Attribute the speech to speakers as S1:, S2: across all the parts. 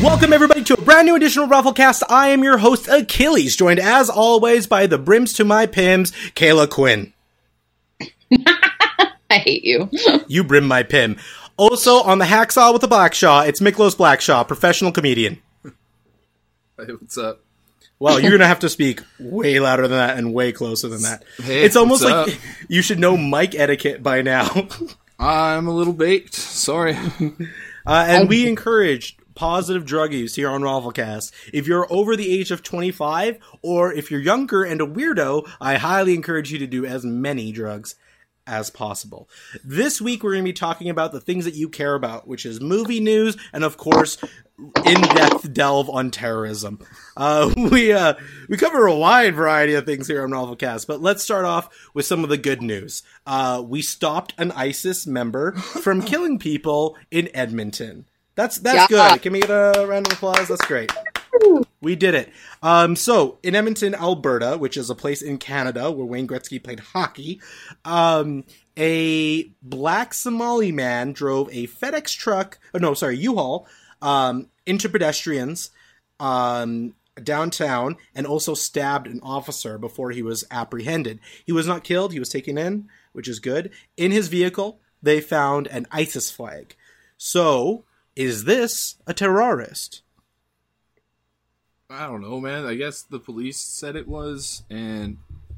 S1: Welcome everybody to a brand new edition of Rufflecast. I am your host Achilles, joined as always by the brims to my pims, Kayla Quinn.
S2: I hate you.
S1: You brim my pim. Also on the hacksaw with the Blackshaw, it's Miklos Blackshaw, professional comedian.
S3: Hey, what's up?
S1: Well, you're gonna have to speak way louder than that and way closer than that.
S3: Hey,
S1: it's almost like
S3: up?
S1: You should know mic etiquette by now.
S3: I'm a little baked. Sorry.
S1: And we encourage positive drug use here on Rafflecast. If you're over the age of 25, or if you're younger and a weirdo, I highly encourage you to do as many drugs as possible. This week we're going to be talking about the things that you care about, which is movie news and, of course, in-depth delve on terrorism. We cover a wide variety of things here on Rafflecast, but let's start off with some of the good news. We stopped an ISIS member from killing people in Edmonton. That's good. Can we get a round of applause? That's great. We did it. So, in Edmonton, Alberta, which is a place in Canada where Wayne Gretzky played hockey, a black Somali man drove a FedEx truck, U-Haul, into pedestrians downtown and also stabbed an officer before he was apprehended. He was not killed. He was taken in, which is good. In his vehicle, they found an ISIS flag. So, is this a terrorist?
S3: I don't know, man. I guess the police said it was, and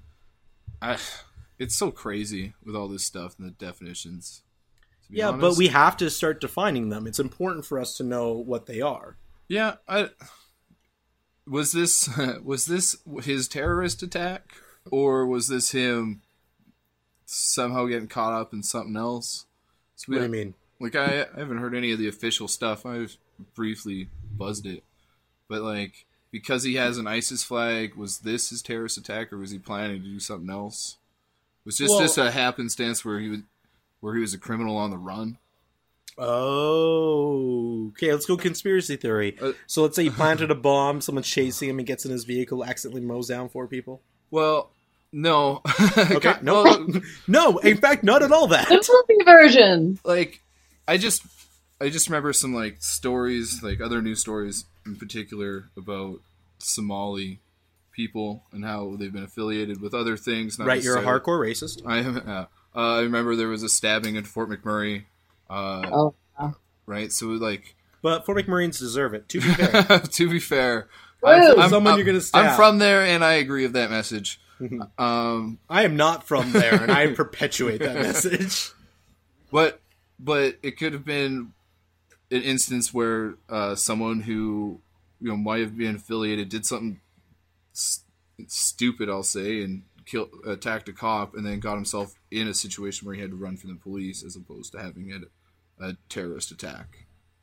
S3: it's so crazy with all this stuff and the definitions.
S1: Yeah, honest. But we have to start defining them. It's important for us to know what they are.
S3: Yeah, was this his terrorist attack, or was this him somehow getting caught up in something else? So
S1: what do you mean?
S3: Like, I haven't heard any of the official stuff. I've briefly buzzed it. But, like, because he has an ISIS flag, was this his terrorist attack, or was he planning to do something else? Was this just a happenstance where he was a criminal on the run?
S1: Oh, okay, let's go conspiracy theory. So let's say he planted a bomb, someone's chasing him, he gets in his vehicle, accidentally mows down 4 people?
S3: Well, no.
S1: Okay, no, in fact, not at all that.
S2: The movie version.
S3: Like, I just remember some, like, stories, like other news stories in particular about Somali people and how they've been affiliated with other things.
S1: Right, you're a hardcore racist.
S3: I remember there was a stabbing in Fort McMurray. Right, so like...
S1: But Fort McMurrayans deserve it, to be fair.
S3: To be fair.
S1: I'm someone you're going to stab.
S3: I'm from there, and I agree with that message.
S1: I am not from there, and I perpetuate that message.
S3: But it could have been an instance where someone who might have been affiliated did something stupid, I'll say, and attacked a cop, and then got himself in a situation where he had to run from the police, as opposed to having a terrorist attack.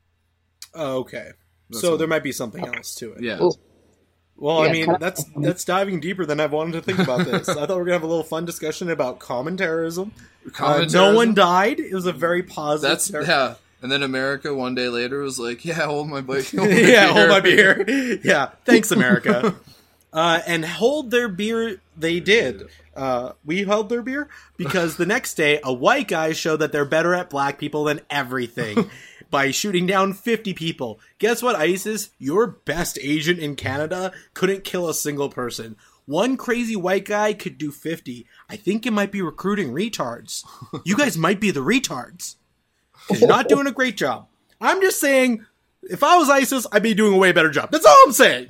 S1: Oh, okay. So there might be something else to it.
S3: Yeah.
S1: Well, I mean, that's diving deeper than I've wanted to think about this. I thought we were going to have a little fun discussion about common terrorism. No one died. It was a very positive...
S3: Yeah. And then America, one day later, was like, yeah, hold my beer.
S1: Hold my beer. Yeah, thanks, America. And hold their beer, they did. We held their beer because the next day, a white guy showed that they're better at black people than everything by shooting down 50 people. Guess what, ISIS? Your best agent in Canada couldn't kill a single person. One crazy white guy could do 50. I think it might be recruiting retards. You guys might be the retards. Because you're not doing a great job. I'm just saying, if I was ISIS, I'd be doing a way better job. That's all I'm saying.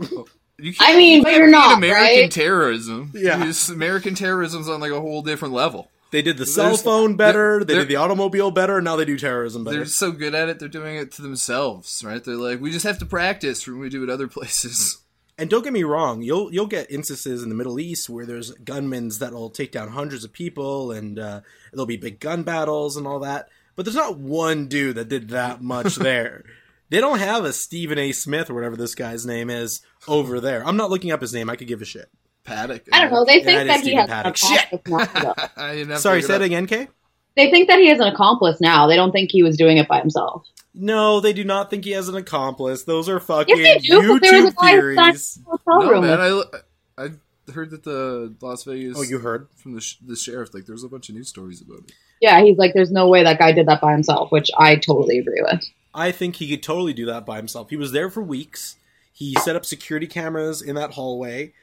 S2: But you're not,
S3: American
S2: right?
S3: terrorism.
S1: Yeah.
S3: American terrorism's on, like, a whole different level.
S1: They did the cell phone better, they did the automobile better, and now they do terrorism better.
S3: They're so good at it, they're doing it to themselves, right? They're like, we just have to practice when we do it other places.
S1: And don't get me wrong, you'll get instances in the Middle East where there's gunmen that'll take down hundreds of people, and there'll be big gun battles and all that. But there's not one dude that did that much there. They don't have a Stephen A. Smith or whatever this guy's name is over there. I'm not looking up his name. I could give a shit.
S3: Paddock.
S2: I don't know. They think that he has
S1: Paddock.
S2: an accomplice now.
S1: Sorry, say it again, Kay?
S2: They think that he has an accomplice now. They don't think he was doing it by himself.
S1: No, they do not think he has an accomplice. Those are fucking
S2: yes, they do,
S1: YouTube theories.
S3: No, man, I heard that the Las Vegas...
S1: Oh, you heard?
S3: From the sheriff, there's a bunch of news stories about it.
S2: Yeah, he's like, there's no way that guy did that by himself, which I totally agree with.
S1: I think he could totally do that by himself. He was there for weeks. He set up security cameras in that hallway.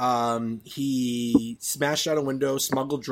S1: He smashed out a window, smuggled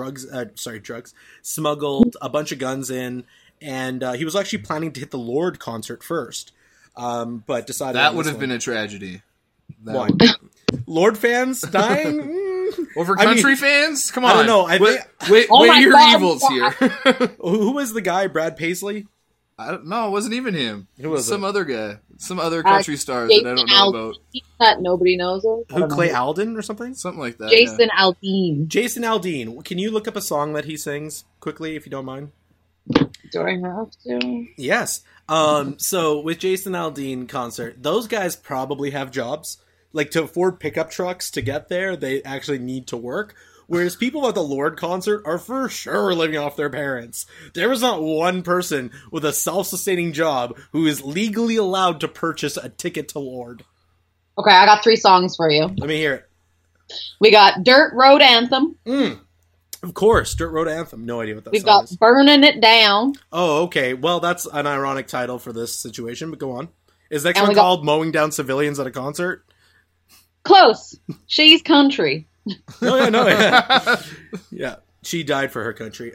S1: smuggled a bunch of guns in, and he was actually planning to hit the Lorde concert first, but decided
S3: that would have been a tragedy.
S1: Why? Lorde fans dying
S3: over country fans? Come on!
S1: I don't know.
S3: Wait,
S2: Oh my
S3: your
S2: God.
S3: evils here.
S1: Who was the guy? Brad Paisley?
S3: No, it wasn't even him.
S1: Who was
S3: some
S1: it?
S3: other guy, some other country stars that I don't know about.
S2: That nobody knows of. I
S1: Who?
S2: don't know.
S1: Clay Alden or something?
S3: Something like that.
S2: Jason Aldean.
S1: Jason Aldean. Can you look up a song that he sings quickly, if you don't mind?
S2: Do I have to?
S1: Yes. So with Jason Aldean concert, those guys probably have jobs. Like, to afford pickup trucks to get there, they actually need to work. Whereas people at the Lorde concert are for sure living off their parents. There was not one person with a self-sustaining job who is legally allowed to purchase a ticket to Lorde.
S2: Okay, I got 3 songs for you.
S1: Let me hear it.
S2: We got Dirt Road Anthem.
S1: Of course, Dirt Road Anthem. No idea what that
S2: We've
S1: song
S2: got
S1: is.
S2: Burning It Down.
S1: Oh, okay. Well, that's an ironic title for this situation, but go on. Is the next
S2: And
S1: one
S2: we got-
S1: called Mowing Down Civilians at a Concert?
S2: Close. She's Country.
S1: No. Yeah, she died for her country.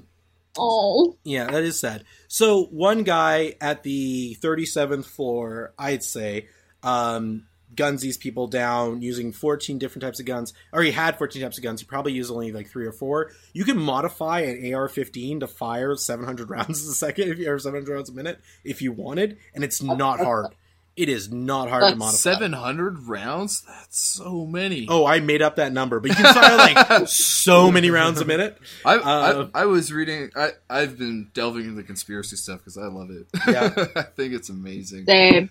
S2: Oh.
S1: Yeah, that is sad. So one guy at the 37th floor, I'd say, guns these people down using 14 different types of guns. Or he had 14 types of guns. He probably used only like 3 or 4. You can modify an AR-15 to fire 700 rounds a second, or 700 rounds a minute, if you wanted, and it's not hard. It is not hard to modify.
S3: 700 rounds? That's so many.
S1: Oh, I made up that number, but you can fire like so many rounds a minute.
S3: I was reading. I've been delving into conspiracy stuff because I love it.
S1: Yeah.
S3: I think it's amazing.
S2: Same.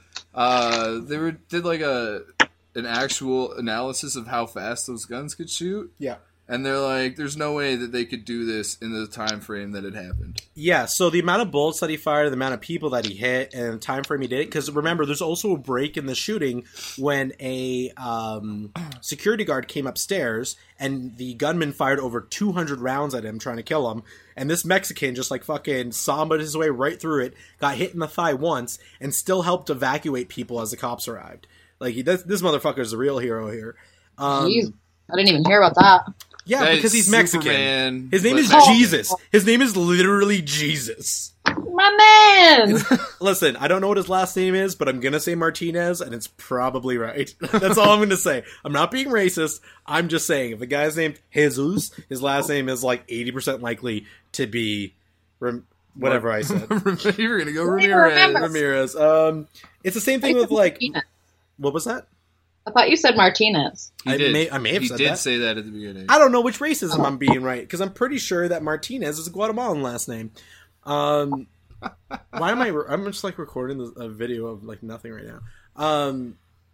S3: Did like an actual analysis of how fast those guns could shoot.
S1: Yeah.
S3: And they're like, there's no way that they could do this in the time frame that it happened.
S1: Yeah, so the amount of bullets that he fired, the amount of people that he hit, and the time frame he did it, because remember, there's also a break in the shooting when a security guard came upstairs, and the gunman fired over 200 rounds at him, trying to kill him, and this Mexican just like fucking sambaed his way right through it, got hit in the thigh once, and still helped evacuate people as the cops arrived. Like, this motherfucker's the real hero here.
S2: Jeez. I didn't even hear about that.
S1: Yeah,
S3: That
S1: because
S3: is
S1: he's Mexican.
S3: Superman,
S1: His name
S3: but
S1: is
S3: Mexican.
S1: Jesus. His name is literally Jesus.
S2: My man!
S1: Listen, I don't know what his last name is, but I'm going to say Martinez, and it's probably right. That's all I'm going to say. I'm not being racist. I'm just saying, if a guy's named Jesus, his last name is like 80% likely to be whatever I said.
S3: You're gonna go
S2: Ramirez.
S3: Ramirez.
S1: Ramirez. It's the same thing with like...
S2: Martinez.
S1: What was that?
S2: I thought you said Martinez.
S1: I may have
S3: He
S1: said
S3: did
S1: that.
S3: say that at the beginning.
S1: I don't know which racism I'm being right, because I'm pretty sure that Martinez is a Guatemalan last name. Why am I'm just like recording a video of like nothing right now.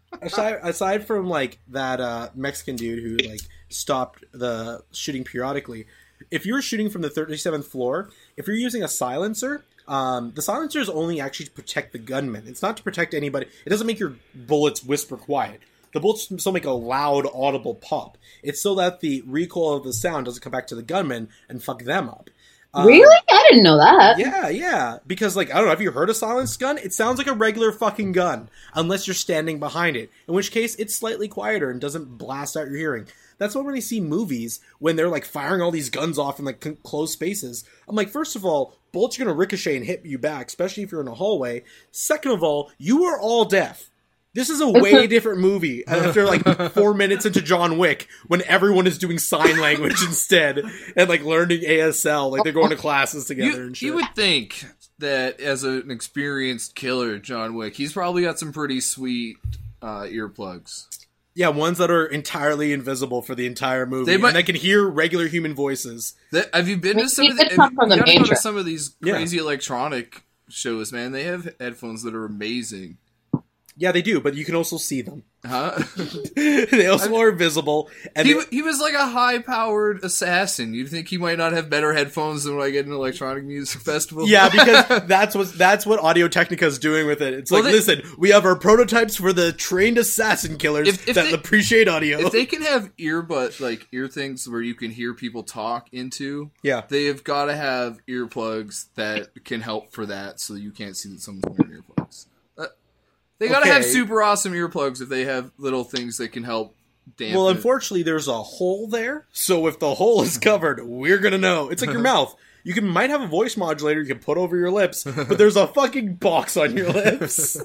S1: Aside from like that Mexican dude who like stopped the shooting periodically, if you're shooting from the 37th floor, if you're using a silencer, the silencer is only actually to protect the gunman. It's not to protect anybody. It doesn't make your bullets whisper quiet. The bullets still make a loud, audible pop. It's so that the recoil of the sound doesn't come back to the gunman and fuck them up.
S2: Really? I didn't know that.
S1: Yeah. Because, like, I don't know, have you heard a silenced gun? It sounds like a regular fucking gun, unless you're standing behind it. In which case, it's slightly quieter and doesn't blast out your hearing. That's why when I see movies, when they're, like, firing all these guns off in, like, closed spaces, I'm like, first of all, bullets are going to ricochet and hit you back, especially if you're in a hallway. Second of all, you are all deaf. This is a way different movie after like 4 minutes into John Wick when everyone is doing sign language instead and like learning ASL, like they're going to classes together and shit.
S3: You would think that as an experienced killer, John Wick, he's probably got some pretty sweet earplugs.
S1: Yeah, ones that are entirely invisible for the entire movie,
S3: They might-
S1: and I can hear regular human voices.
S3: Have you been to some of
S2: It's
S3: the?
S2: come from the
S3: You gotta go to
S2: Matrix.
S3: some of these
S1: Yeah.
S3: crazy electronic shows, man. They have headphones that are amazing.
S1: Yeah, they do, but you can also see them.
S3: Huh?
S1: They also are visible. And
S3: He was like a high-powered assassin. You'd think he might not have better headphones than when I get an electronic music festival.
S1: yeah, because that's what Audio-Technica is doing with it. It's
S3: Well,
S1: like, listen, we have our prototypes for the trained assassin killers
S3: If
S1: that
S3: they-
S1: appreciate audio.
S3: If they can have ear things where you can hear people talk into,
S1: Yeah.
S3: they have got to have earplugs that can help for that, so you can't see that someone's wearing earplugs. They got to have
S1: Okay.
S3: super awesome earplugs if they have little things that can help dampen.
S1: Well,
S3: it.
S1: unfortunately, there's a hole there, so if the hole is covered, we're gonna know. It's like your mouth. You might have a voice modulator you can put over your lips, but there's a fucking box on your lips.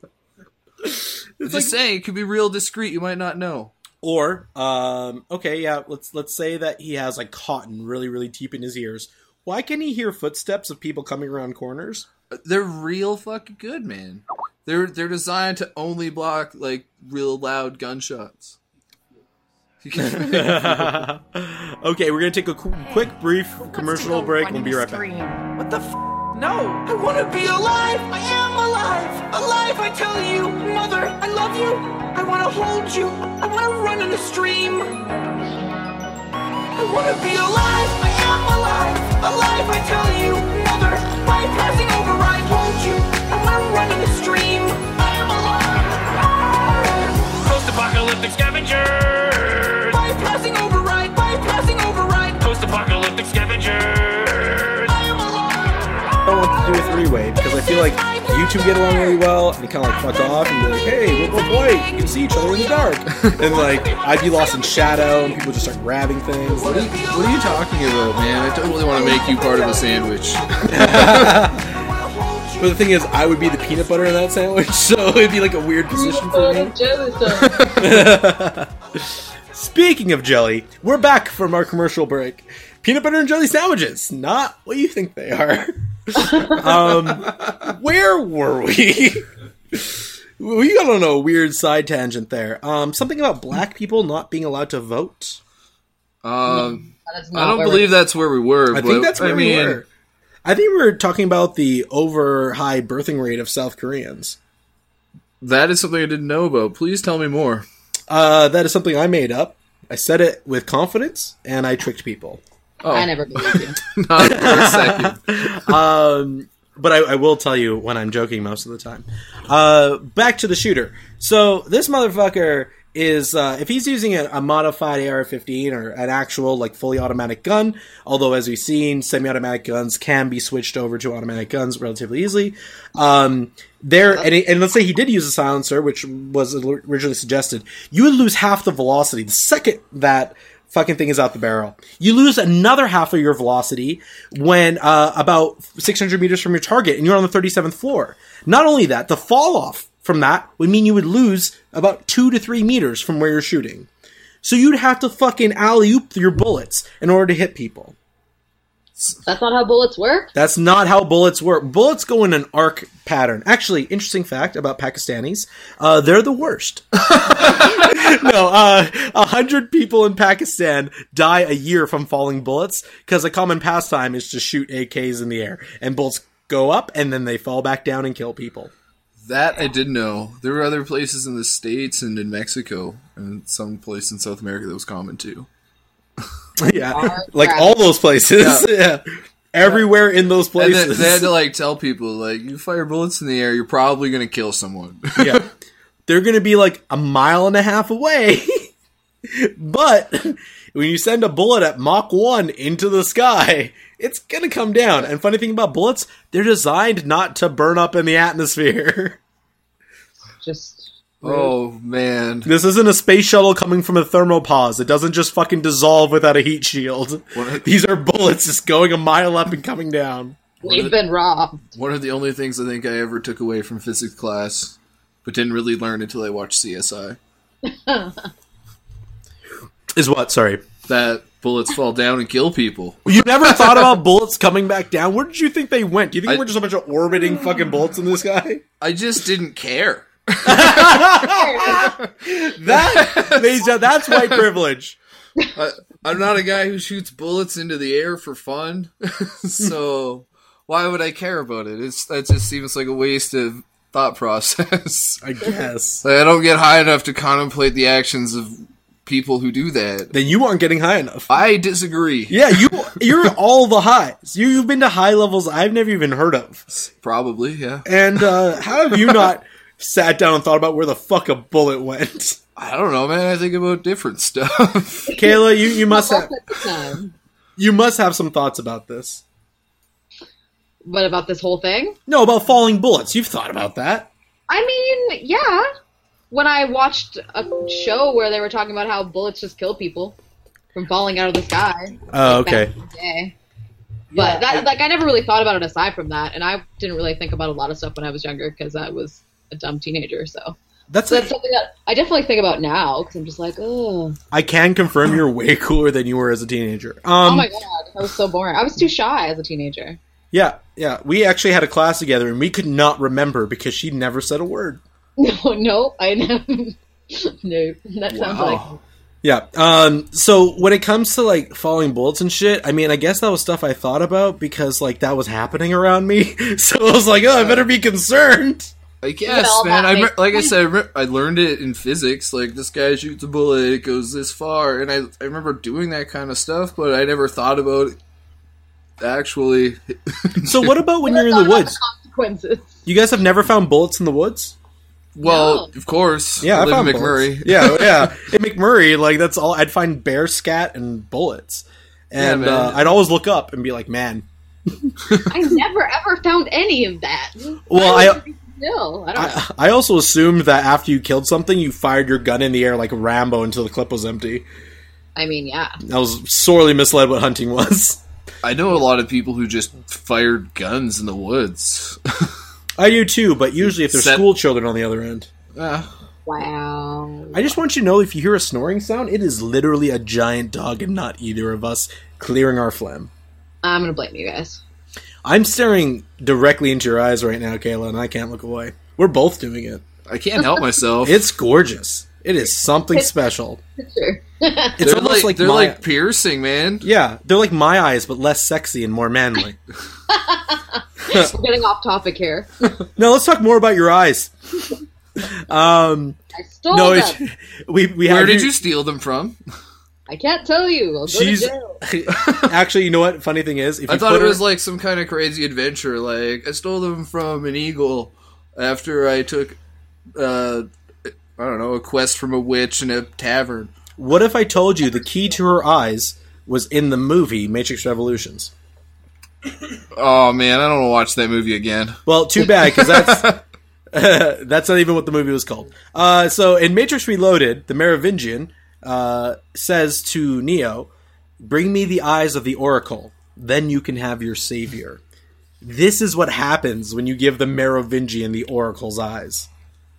S3: Just saying, it could be real discreet. You might not know.
S1: Or, okay, yeah, let's say that he has like cotton really, really deep in his ears. Why can he hear footsteps of people coming around corners?
S3: They're real fucking good, man. They're designed to only block like real loud gunshots.
S1: Okay, we're gonna take a quick, brief commercial break. We'll be right back.
S4: What the f? No! I want to be alive! I am alive! Alive, I tell you! Mother, I love you! I want to hold you! I want to run in a stream! I want to be alive! I am alive! Alive, I tell you! Mother, bypassing override, hold you! I want to run in a stream! I am alive! Post-apocalyptic scavengers! Bypassing override! Bypassing override! Post-apocalyptic scavengers! I am alive!
S1: I don't want to do a three-way because I feel like you two get along really well, and you kind of like fuck off and be like, "Hey, we're both white. You can see each other in the dark." And like, I'd be lost in shadow, and people just start grabbing things.
S3: What are you talking about, man? I totally want to make you part of a sandwich.
S1: But the thing is, I would be the peanut butter in that sandwich, so it'd be like a weird position for me. Speaking of jelly, we're back from our commercial break. Peanut butter and jelly sandwiches, not what you think they are. Where were we? We got on a weird side tangent there. Something about black people not being allowed to vote.
S3: I don't believe that's where we were.
S1: I think that's where we were. I think we were talking about the over high birthing rate of South Koreans.
S3: That is something I didn't know about. Please tell me more.
S1: That is something I made up. I said it with confidence, and I tricked people.
S3: Oh.
S2: I never believed you.
S3: Not for a second.
S1: But I will tell you when I'm joking most of the time. Back to the shooter. So this motherfucker is, if he's using a modified AR-15 or an actual, like, fully automatic gun, although as we've seen, semi-automatic guns can be switched over to automatic guns relatively easily. And let's say he did use a silencer, which was originally suggested, you would lose half the velocity the second that fucking thing is out the barrel. You lose another half of your velocity when about 600 meters from your target, and you're on the 37th floor. Not only that, the fall off from that would mean you would lose about 2 to 3 meters from where you're shooting. So you'd have to fucking alley-oop your bullets in order to hit people.
S2: That's not how bullets work?
S1: That's not how bullets work. Bullets go in an arc pattern. Actually, interesting fact about Pakistanis, they're the worst. No, 100 people in Pakistan die a year from falling bullets because a common pastime is to shoot AKs in the air. And bullets go up and then they fall back down and kill people.
S3: That I did know. There were other places in the States and in Mexico and some place in South America that was common too.
S1: Yeah, like all those places. Yeah. Everywhere in those places.
S3: And they had to like tell people, like, you fire bullets in the air, you're probably going to kill someone.
S1: Yeah. They're going to be like a mile and a half away. But when you send a bullet at Mach 1 into the sky, it's going to come down. And funny thing about bullets, they're designed not to burn up in the atmosphere.
S2: Just...
S3: Oh, man.
S1: This isn't a space shuttle coming from a thermopause. It doesn't just fucking dissolve without a heat shield. These are bullets just going a mile up and coming down.
S2: We've been robbed.
S3: One of the only things I think I ever took away from physics class, but didn't really learn until I watched CSI.
S1: Is what? Sorry.
S3: That bullets fall down and kill people.
S1: You never thought about bullets coming back down? Where did you think they went? Do you think we're just a bunch of orbiting fucking bullets in the sky?
S3: I just didn't care.
S1: That's white privilege.
S3: I'm not a guy who shoots bullets into the air for fun, so why would I care about it? That just seems like a waste of thought process.
S1: I guess.
S3: Like, I don't get high enough to contemplate the actions of people who do that.
S1: Then you aren't getting high enough.
S3: I disagree.
S1: Yeah, you're all the highs. You've been to high levels I've never even heard of.
S3: Probably, yeah.
S1: And how have you not sat down and thought about where the fuck a bullet went?
S3: I don't know, man. I think about different stuff.
S1: Kayla, you must have
S2: At the time.
S1: you must have some thoughts about this.
S2: What about this whole thing?
S1: No, about falling bullets. You've thought about that.
S2: I mean, yeah. When I watched a show where they were talking about how bullets just kill people from falling out of the sky.
S1: Oh,
S2: like, back
S1: okay.
S2: in the day. But I never really thought about it aside from that, and I didn't really think about a lot of stuff when I was younger because I was a dumb teenager. So
S1: That's
S2: something that I definitely think about now because I'm just like, oh.
S1: I can confirm you're way cooler than you were as a teenager.
S2: Oh my god, I was so boring. I was too shy as a teenager.
S1: Yeah. We actually had a class together, and we could not remember because she never said a word.
S2: No, I never. No, that sounds like.
S1: Yeah. So when it comes to like falling bullets and shit, I mean, I guess that was stuff I thought about because like that was happening around me. So I was like, oh, I better be concerned.
S3: I guess,
S2: Well,
S3: man.
S2: that
S3: Like I
S2: makes
S3: said, I learned it in physics. Like, this guy shoots a bullet, it goes this far. And I remember doing that kind of stuff, but I never thought about it actually.
S1: So what about when you're in the woods?
S2: Consequences.
S1: You guys have never found bullets in the woods?
S3: Well,
S2: No.
S3: of course.
S1: Yeah, I
S3: live
S1: found
S3: in McMurray.
S1: bullets. Yeah. In McMurray, like that's all. I'd find bear scat and bullets, and
S3: man.
S1: I'd always look up and be like, man.
S2: I never ever found any of that.
S1: Well,
S2: I don't know.
S1: I also assumed that after you killed something, you fired your gun in the air like Rambo until the clip was empty.
S2: I mean, yeah.
S1: I was sorely misled what hunting was.
S3: I know a lot of people who just fired guns in the woods.
S1: I do too, but usually if there's school children on the other end.
S2: Wow.
S1: I just want you to know, if you hear a snoring sound, it is literally a giant dog and not either of us clearing our phlegm.
S2: I'm gonna blame you guys.
S1: I'm staring directly into your eyes right now, Kayla, and I can't look away. We're both doing it.
S3: I can't help myself.
S1: It's gorgeous. It is something special.
S2: Sure.
S1: It's almost like
S3: they're
S1: my,
S3: like piercing, man.
S1: yeah, they're like my eyes, but less sexy and more manly.
S2: We're getting off topic here.
S1: No, let's talk more about your eyes.
S2: I stole
S1: No,
S2: them.
S1: we
S3: Where
S1: have
S3: did you steal them from?
S2: I can't tell you. I'll go
S1: She's
S2: to jail.
S1: actually. You know what? Funny thing is, if
S3: I
S1: you
S3: thought
S1: put
S3: it
S1: her-
S3: was like some kind of crazy adventure. Like, I stole them from an eagle after I took, I don't know, a quest from a witch in a tavern.
S1: What if I told you the key to her eyes was in the movie Matrix Revolutions?
S3: Oh man, I don't want to watch that movie again.
S1: Well, too bad, because that's that's not even what the movie was called. So in Matrix Reloaded, the Merovingian says to Neo, "Bring me the eyes of the Oracle, then you can have your savior." This is what happens when you give the Merovingian the Oracle's eyes.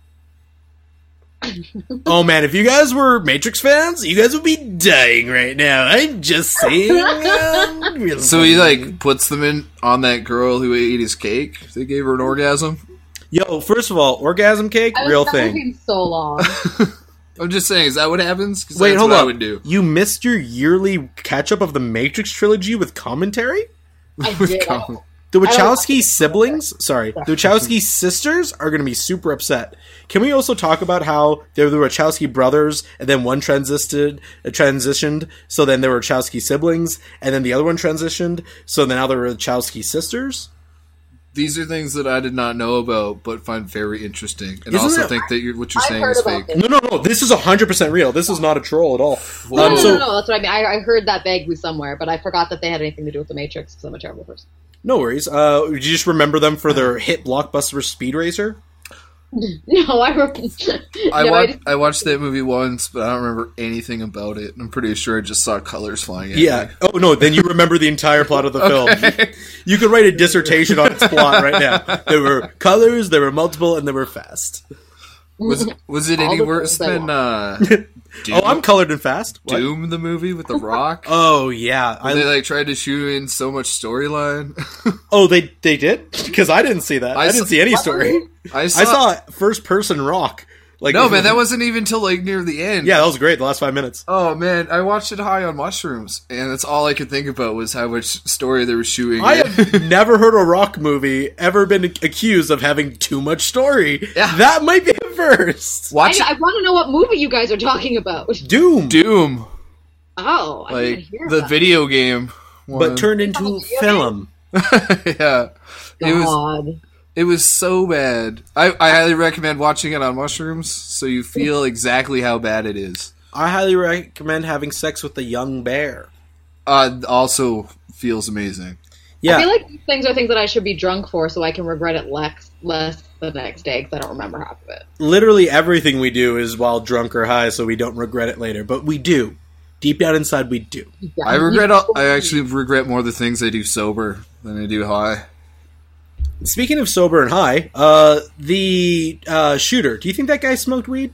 S1: Oh man, if you guys were Matrix fans, you guys would be dying right now. I'm just saying.
S3: So he like puts them in on that girl who ate his cake. They gave her an orgasm.
S1: Yo, first of all, orgasm cake,
S2: I was
S1: real
S2: stuck with
S1: thing.
S2: him so long.
S3: I'm just saying, is that what happens? 'Cause
S1: Wait,
S3: that's
S1: hold
S3: what
S1: up.
S3: I would do.
S1: You missed your yearly catch-up of the Matrix trilogy with commentary?
S2: I
S3: With
S2: did.
S3: Colin.
S1: The
S2: don't-
S1: Wachowski siblings, the Wachowski sisters are going to be super upset. Can we also talk about how they're the Wachowski brothers, and then one transitioned, so then they were Wachowski siblings, and then the other one transitioned, so then now they're Wachowski sisters?
S3: These are things that I did not know about, but find very interesting, and
S1: Isn't
S3: also
S1: it-
S3: think that what you're
S2: I've
S3: saying
S2: heard
S3: is
S2: about
S3: fake.
S2: this.
S1: No, this is 100% real. This is not a troll at all.
S3: Whoa.
S2: No,
S1: So-
S2: that's what I mean. I heard that vaguely somewhere, but I forgot that they had anything to do with the Matrix because I'm a terrible person.
S1: No worries. Did you just remember them for their hit blockbuster Speed Racer?
S2: No,
S3: I watched that movie once, but I don't remember anything about it. I'm pretty sure I just saw colors flying at
S1: Yeah.
S3: me.
S1: Oh, no, then you remember the entire plot of the film. You could write a dissertation on its plot right now. There were colors, there were multiple, and they were fast.
S3: Was it
S2: All
S3: any
S2: the
S3: worse
S2: things I
S3: than Doom,
S1: Oh, I'm colored and fast. What?
S3: Doom the movie with The Rock?
S1: Oh, yeah.
S3: They like tried to shoot in so much storyline.
S1: Oh, they did? Because I didn't see that. I didn't
S3: saw-
S1: see any story.
S3: I
S1: I saw first-person Rock. Like,
S3: No, man, that wasn't even till like near the end.
S1: Yeah, that was great. The last 5 minutes.
S3: Oh man, I watched it high on mushrooms, and that's all I could think about was how much story they were shooting.
S1: I have never heard a rock movie ever been accused of having too much story.
S3: Yeah.
S1: That might be a first.
S3: Watch
S2: I want to know what movie you guys are talking about.
S1: Doom.
S3: Doom,
S2: Oh, I didn't
S3: like
S2: hear
S3: the
S2: that.
S3: video game,
S1: But turned into film.
S3: yeah,
S2: God.
S3: it was so bad. I highly recommend watching it on mushrooms, so you feel exactly how bad it is.
S1: I highly recommend having sex with a young bear.
S3: Also feels amazing.
S1: Yeah.
S2: I feel like these things are things that I should be drunk for, so I can regret it less the next day because I don't remember half of it.
S1: Literally everything we do is while drunk or high, so we don't regret it later. But we do. Deep down inside, we do.
S2: Yeah.
S3: I actually regret more the things I do sober than I do high.
S1: Speaking of sober and high, the shooter, do you think that guy smoked weed?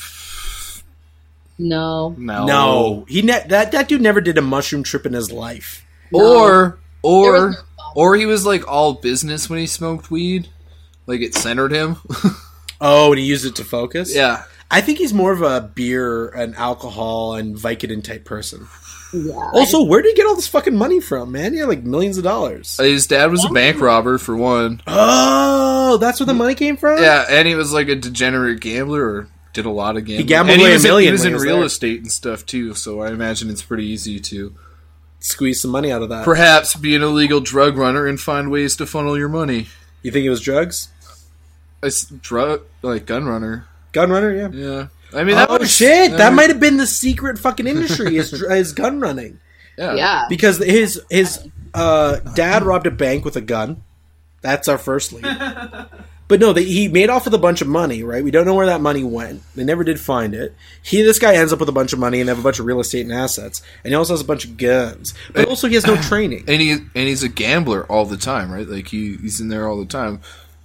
S2: No.
S3: No.
S1: That dude never did a mushroom trip in his life.
S3: Or
S2: There was no
S3: or he was like all business when he smoked weed. Like it centered him.
S1: Oh, and he used it to focus?
S3: Yeah.
S1: I think he's more of a beer and alcohol and Vicodin type person.
S2: Yeah.
S1: Also, where did he get all this fucking money from, man? He had like millions of dollars.
S3: His dad was a bank robber for one.
S1: Oh, that's where the money came from?
S3: Yeah, and he was like a degenerate gambler or did a lot of gambling.
S1: He gambled
S3: and
S1: away
S3: he was
S1: $1 million
S3: He was
S1: when
S3: in
S1: he was
S3: real
S1: there.
S3: estate and stuff too, so I imagine it's pretty easy to
S1: Squeeze some money out of that.
S3: perhaps be an illegal drug runner and find ways to funnel your money.
S1: You think it was drugs?
S3: Like gun runner.
S1: Gun runner, yeah.
S3: Yeah. I mean, that
S1: Oh
S3: was,
S1: shit! That might have been the secret fucking industry is gun running.
S2: Yeah.
S1: Because his dad robbed a bank with a gun. That's our first lead. But no, he made off with a bunch of money, right? We don't know where that money went. They never did find it. This guy ends up with a bunch of money and they have a bunch of real estate and assets, and he also has a bunch of guns. But also, he has no training.
S3: And he's a gambler all the time, right? Like he's in there all the time.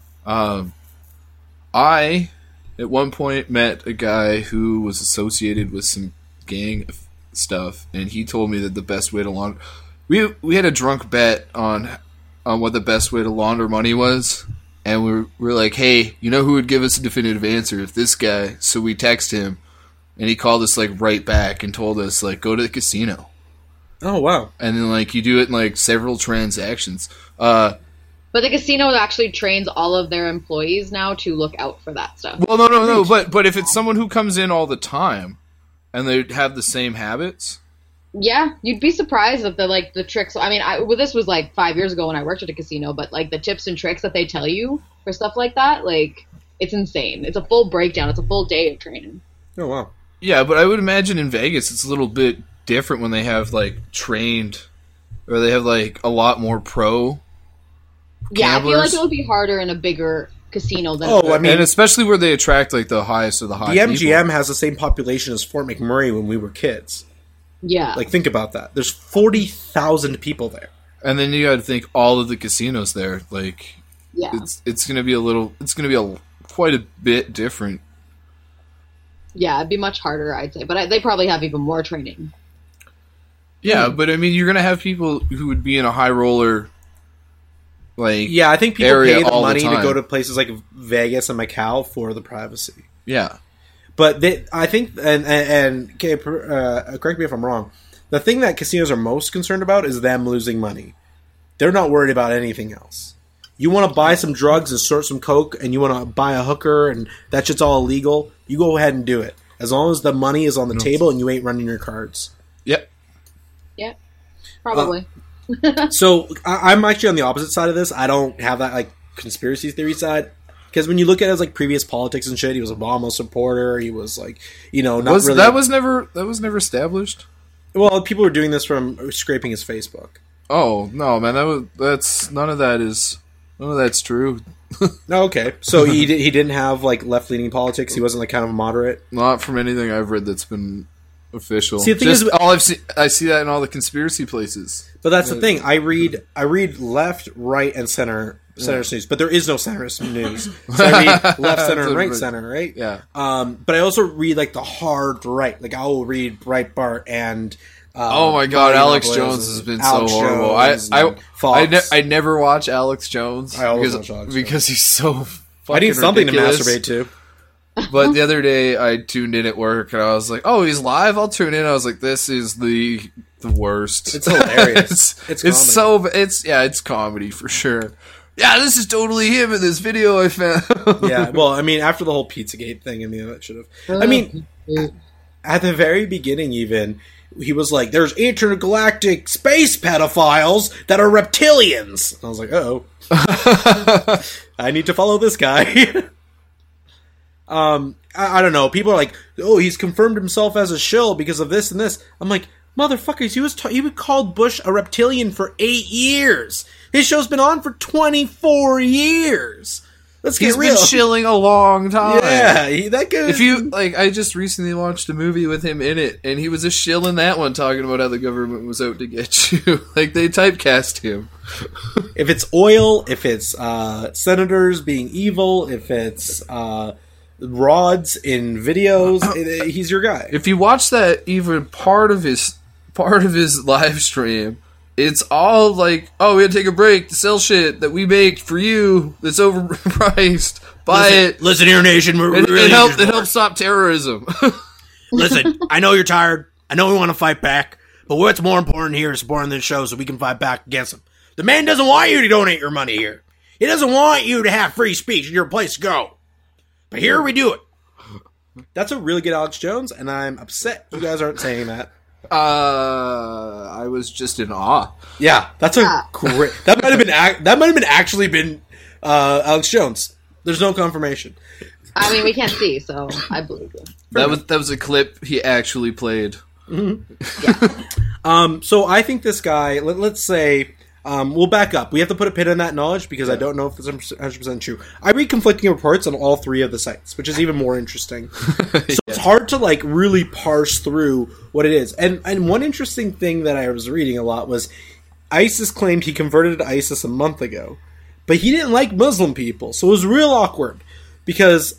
S3: I at one point met a guy who was associated with some gang stuff, and he told me that the best way to launder we had a drunk bet on what the best way to launder money was, and we're like, hey, you know who would give us a definitive answer if this guy? So we text him, and he called us like right back and told us like go to the casino.
S1: Oh wow!
S3: And then like you do it in like several transactions.
S2: But the casino actually trains all of their employees now to look out for that stuff.
S3: Well, no. But if it's someone who comes in all the time, and they have the same habits,
S2: Yeah, you'd be surprised at the tricks. I mean, this was like 5 years ago when I worked at a casino, but like the tips and tricks that they tell you for stuff like that, like it's insane. It's a full breakdown. It's a full day of training.
S1: Oh wow!
S3: yeah. But I would imagine in Vegas it's a little bit different when they have like trained, or they have like a lot more pro.
S2: Yeah, I feel like
S3: Gamblers.
S2: it would be harder in a bigger casino than.
S1: Oh, I mean,
S3: And especially where they attract like the highest of the high.
S1: the MGM
S3: people.
S1: has the same population as Fort McMurray when we were kids.
S2: yeah,
S1: Like, think about that. There's 40,000 people there.
S3: And then you got to think all of the casinos there. Like
S2: yeah,
S3: it's gonna be quite a bit different.
S2: yeah. It'd be much harder, I'd say. But they probably have even more training.
S3: Yeah, but I mean, you're gonna have people who would be in a high roller. Like
S1: Yeah, I think people
S3: area
S1: pay the
S3: all the
S1: money to
S3: time.
S1: go to places like Vegas and Macau for the privacy.
S3: yeah.
S1: But I think, and okay, correct me if I'm wrong, the thing that casinos are most concerned about is them losing money. They're not worried about anything else. You want to buy some drugs and snort some coke, and you want to buy a hooker, and that shit's all illegal, you go ahead and do it. As long as the money is on the table and you ain't running your cards.
S3: Yep.
S2: Yeah, probably.
S1: So I'm actually on the opposite side of this. I don't have that like conspiracy theory side. Because when you look at his like previous politics and shit, he was a Obama supporter. He was like, not really.
S3: That was never established.
S1: Well, people were doing this from scraping his Facebook.
S3: Oh no, man! That's none of that's true.
S1: Oh, okay, so he didn't have like left leaning politics. He wasn't like kind of moderate.
S3: Not from anything I've read that's been official.
S1: See, the thing
S3: Just
S1: is-
S3: all I've seen, I see that in all the conspiracy places.
S1: But that's the thing. I read left, right, and center news, but there is no center news. So I read left, center, and right center, right?
S3: Yeah.
S1: But I also read like the hard right. Like I will read Breitbart and.
S3: Oh my God,
S1: Bobby
S3: Alex
S1: Nobles
S3: Jones has
S1: and
S3: been
S1: Alex
S3: so horrible.
S1: Jones and Fox.
S3: I never watch Alex Jones
S1: I always watch Alex
S3: because he's so.
S1: I need
S3: fucking
S1: something
S3: ridiculous.
S1: to masturbate to.
S3: But the other day I tuned in at work and I was like, "Oh, he's live. I'll tune in." I was like, "This is the worst."
S1: It's hilarious.
S3: It's comedy for sure. Yeah, this is totally him in this video I found.
S1: Yeah, well, I mean, after the whole Pizzagate thing, I mean, that should have. I mean, at the very beginning, even he was like, "There's intergalactic space pedophiles that are reptilians." I was like, "Oh, I need to follow this guy." I don't know. People are like, "Oh, he's confirmed himself as a shill because of this and this." I'm like, motherfuckers, he would call Bush a reptilian for 8 years. His show's been on for 24 years. Let's get real.
S3: He's been shilling a long time.
S1: Yeah, that guy.
S3: If you I just recently watched a movie with him in it, and he was a shill in that one, talking about how the government was out to get you. Like, they typecast him.
S1: If it's oil, if it's senators being evil, if it's rods in videos, he's your guy.
S3: If you watch that, even part of his live stream, it's all like, "Oh, we had to take a break to sell shit that we make for you that's overpriced. Buy it.
S1: Listen here, nation.
S3: It helps stop terrorism."
S1: Listen, I know you're tired. I know we want to fight back. But what's more important here is supporting this show so we can fight back against them. The man doesn't want you to donate your money here. He doesn't want you to have free speech and your place to go. But here we do it. That's a really good Alex Jones, and I'm upset you guys aren't saying that.
S3: I was just in awe.
S1: Yeah, that's a great. That might have been actually been Alex Jones. There's no confirmation.
S2: I mean, we can't see, so I believe you.
S3: That was a clip he actually played.
S1: Mm-hmm. Yeah. So I think this guy. Let's say. We'll back up. We have to put a pin on that knowledge because I don't know if it's 100% true. I read conflicting reports on all three of the sites, which is even more interesting. So it's hard to really parse through what it is. And one interesting thing that I was reading a lot was ISIS claimed he converted to ISIS a month ago, but he didn't like Muslim people, so it was real awkward because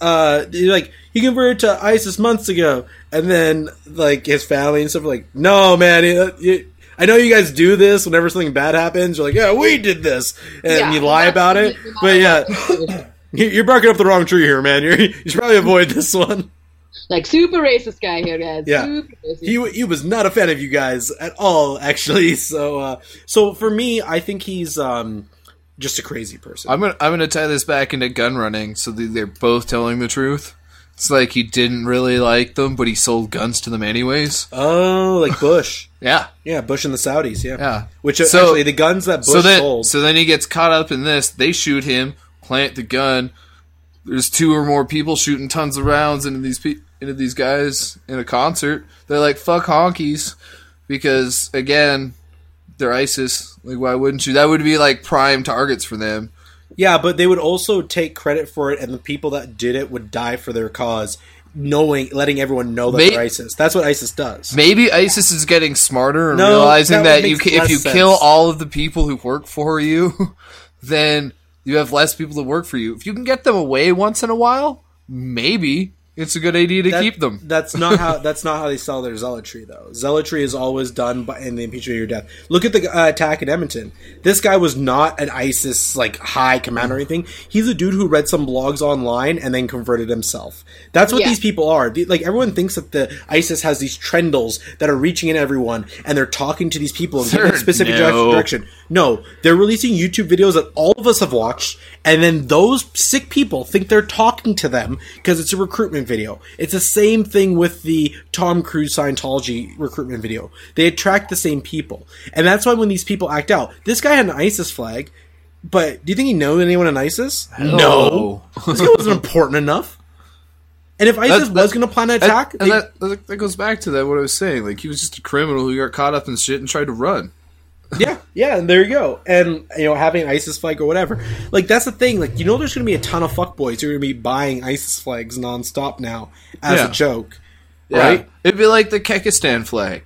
S1: he converted to ISIS months ago, and then his family and stuff were like, "No, man, I know you guys do this whenever something bad happens. You're like, yeah, we did this. And you lie about it. But yeah, you're barking up the wrong tree here, man. You should probably avoid this one.
S2: Super racist guy here, guys.
S1: Yeah.
S2: Super racist.
S1: He was not a fan of you guys at all, actually. So for me, I think he's just a crazy person.
S3: I'm gonna tie this back into gun running, so they're both telling the truth. It's like he didn't really like them, but he sold guns to them anyways.
S1: Oh, like Bush.
S3: Yeah.
S1: Yeah, Bush and the Saudis, yeah.
S3: Yeah.
S1: Which actually, the guns that Bush sold.
S3: So then he gets caught up in this. They shoot him, plant the gun. There's 2 or more people shooting tons of rounds into these guys in a concert. They're like, fuck honkies. Because, again, they're ISIS. Like, why wouldn't you? That would be like prime targets for them.
S1: Yeah, but they would also take credit for it, and the people that did it would die for their cause, letting everyone know that they're ISIS. That's what ISIS does.
S3: Maybe ISIS is getting smarter and realizing that if you kill all of the people who work for you, then you have less people to work for you. If you can get them away once in a while, maybe it's a good idea to keep them. That's not
S1: how they sell their zealotry, though. Zealotry is always done in the impeachment of your death. Look at the attack in Edmonton. This guy was not an ISIS high commander or anything. He's a dude who read some blogs online and then converted himself. That's what these people are. Everyone thinks that the ISIS has these trendles that are reaching in everyone, and they're talking to these people and giving a specific direction. No, they're releasing YouTube videos that all of us have watched, and then those sick people think they're talking to them because it's a recruitment video. It's the same thing with the Tom Cruise Scientology recruitment video. They attract the same people. And that's why when these people act out, this guy had an ISIS flag, but do you think he knew anyone in ISIS? No. This guy wasn't important enough. And if ISIS was going to plan an attack...
S3: that goes back to what I was saying. He was just a criminal who got caught up in shit and tried to run.
S1: Yeah, and there you go. And, having an ISIS flag or whatever. That's the thing. There's going to be a ton of fuckboys who are going to be buying ISIS flags nonstop now as a joke. Right?
S3: Yeah. It'd be like the Kekistan flag.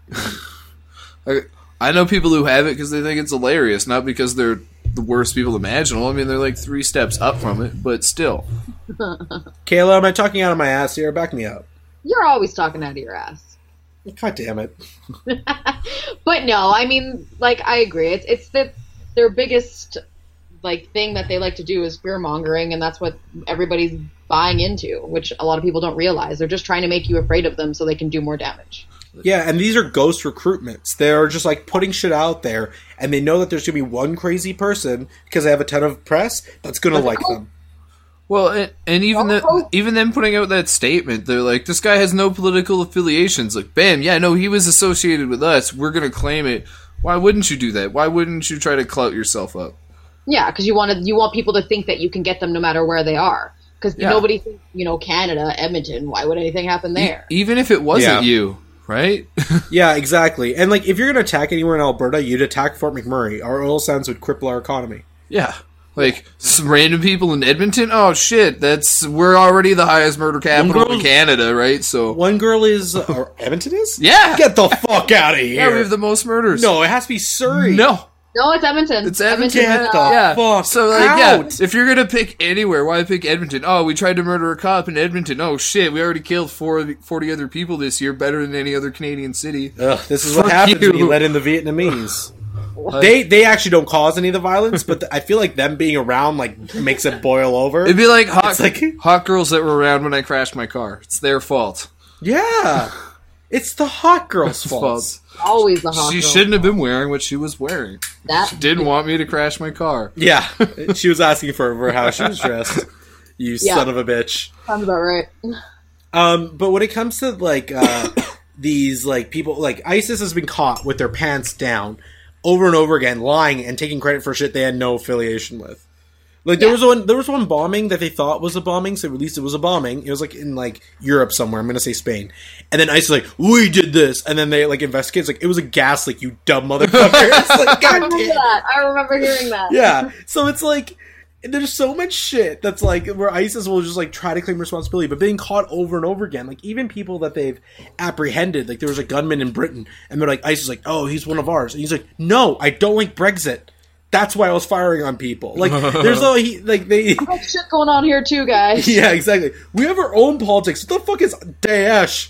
S3: I know people who have it because they think it's hilarious, not because they're the worst people imaginable. I mean, they're 3 steps up from it, but still.
S1: Kayla, am I talking out of my ass here? Back me up.
S2: You're always talking out of your ass.
S1: God damn it.
S2: But no, I mean, I agree. It's their biggest thing that they like to do is fear mongering, and that's what everybody's buying into, which a lot of people don't realize. They're just trying to make you afraid of them so they can do more damage.
S1: Yeah, and these are ghost recruitments. They're just like putting shit out there, and they know that there's going to be one crazy person because they have a ton of press that's going to like them.
S3: Well, and even them putting out that statement, they're like, this guy has no political affiliations. Like, bam, yeah, no, he was associated with us. We're going to claim it. Why wouldn't you do that? Why wouldn't you try to clout yourself up?
S2: Yeah, because you want people to think that you can get them no matter where they are. Because nobody thinks, Canada, Edmonton, why would anything happen there?
S3: Even if it wasn't you, right?
S1: Yeah, exactly. And like, if you're going to attack anywhere in Alberta, you'd attack Fort McMurray. Our oil sands would cripple our economy.
S3: Yeah. Like, some random people in Edmonton? Oh, shit, we're already the highest murder capital in Canada, right? So
S1: one girl is... Edmonton is?
S3: Yeah!
S1: Get the fuck out of here!
S3: Yeah, we have the most murders.
S1: No, it has to be Surrey.
S3: No,
S2: it's Edmonton.
S3: It's Edmonton.
S1: Get the fuck
S3: So,
S1: out!
S3: if you're gonna pick anywhere, why pick Edmonton? Oh, we tried to murder a cop in Edmonton. Oh, shit, we already killed 40 other people this year, better than any other Canadian city.
S1: Ugh, this is what happens when you let in the Vietnamese. They actually don't cause any of the violence, but I feel like them being around like makes it boil over.
S3: It'd be like hot girls that were around when I crashed my car. It's their fault.
S1: Yeah, it's the hot girl's fault.
S2: Always the hot girl.
S3: She shouldn't have been wearing what she was wearing. She didn't want me to crash my car.
S1: Yeah, she was asking for how she was dressed. You son of a bitch.
S2: Sounds about right.
S1: But when it comes to like these like people, like ISIS has been caught with their pants down over and over again, lying and taking credit for shit they had no affiliation with. Like there was one bombing that they thought was a bombing, so at least it was a bombing. It was like in like Europe somewhere. I'm gonna say Spain. And then ISIS like, we did this, and then they like investigate. It's like, it was a gas leak, you dumb motherfucker. It's like, God damn.
S2: I remember hearing that.
S1: Yeah. So it's like, there's so much shit that's like where ISIS will just like try to claim responsibility, but being caught over and over again. Like even people that they've apprehended, like there was a gunman in Britain, and they're like, ISIS like, oh, he's one of ours, and he's like, no, I don't like Brexit. That's why I was firing on people. Like there's no they
S2: there's shit going on here too, guys.
S1: Yeah, exactly. We have our own politics. What the fuck is Daesh?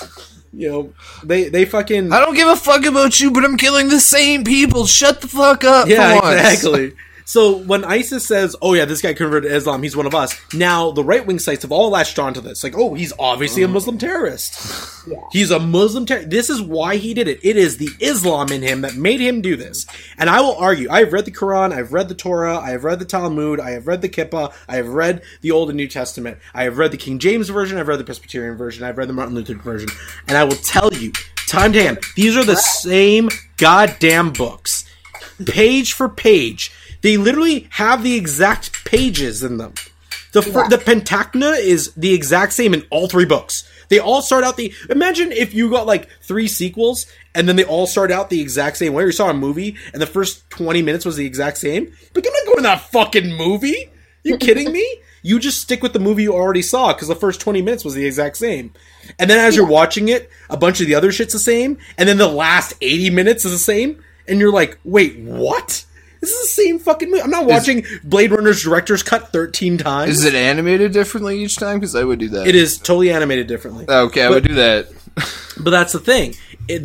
S1: They fucking.
S3: I don't give a fuck about you, but I'm killing the same people. Shut the fuck up.
S1: Yeah,
S3: for once.
S1: Exactly. So when ISIS says, oh yeah, this guy converted to Islam, he's one of us, now the right-wing sites have all latched onto this. Like, oh, he's obviously a Muslim terrorist. Yeah. He's a Muslim terrorist. This is why he did it. It is the Islam in him that made him do this. And I will argue, I've read the Quran, I've read the Torah, I have read the Talmud, I have read the Kippah, I have read the Old and New Testament, I have read the King James Version, I've read the Presbyterian Version, I've read the Martin Luther version, and I will tell you, time to time, these are the same goddamn books. Page for page. They literally have the exact pages in them. The Pentateuch is the exact same in all three books. They all start out imagine if you got like 3 sequels and then they all start out the exact same way. Or you saw a movie and the first 20 minutes was the exact same. But I'm not going to that fucking movie. You kidding me? You just stick with the movie you already saw because the first 20 minutes was the exact same. And then as you're watching it, a bunch of the other shit's the same. And then the last 80 minutes is the same. And you're like, wait, what? This is the same fucking movie. I'm not watching Blade Runner's director's cut 13 times.
S3: Is it animated differently each time? Because I would do that.
S1: It is totally animated differently.
S3: Okay, I would do that.
S1: But that's the thing.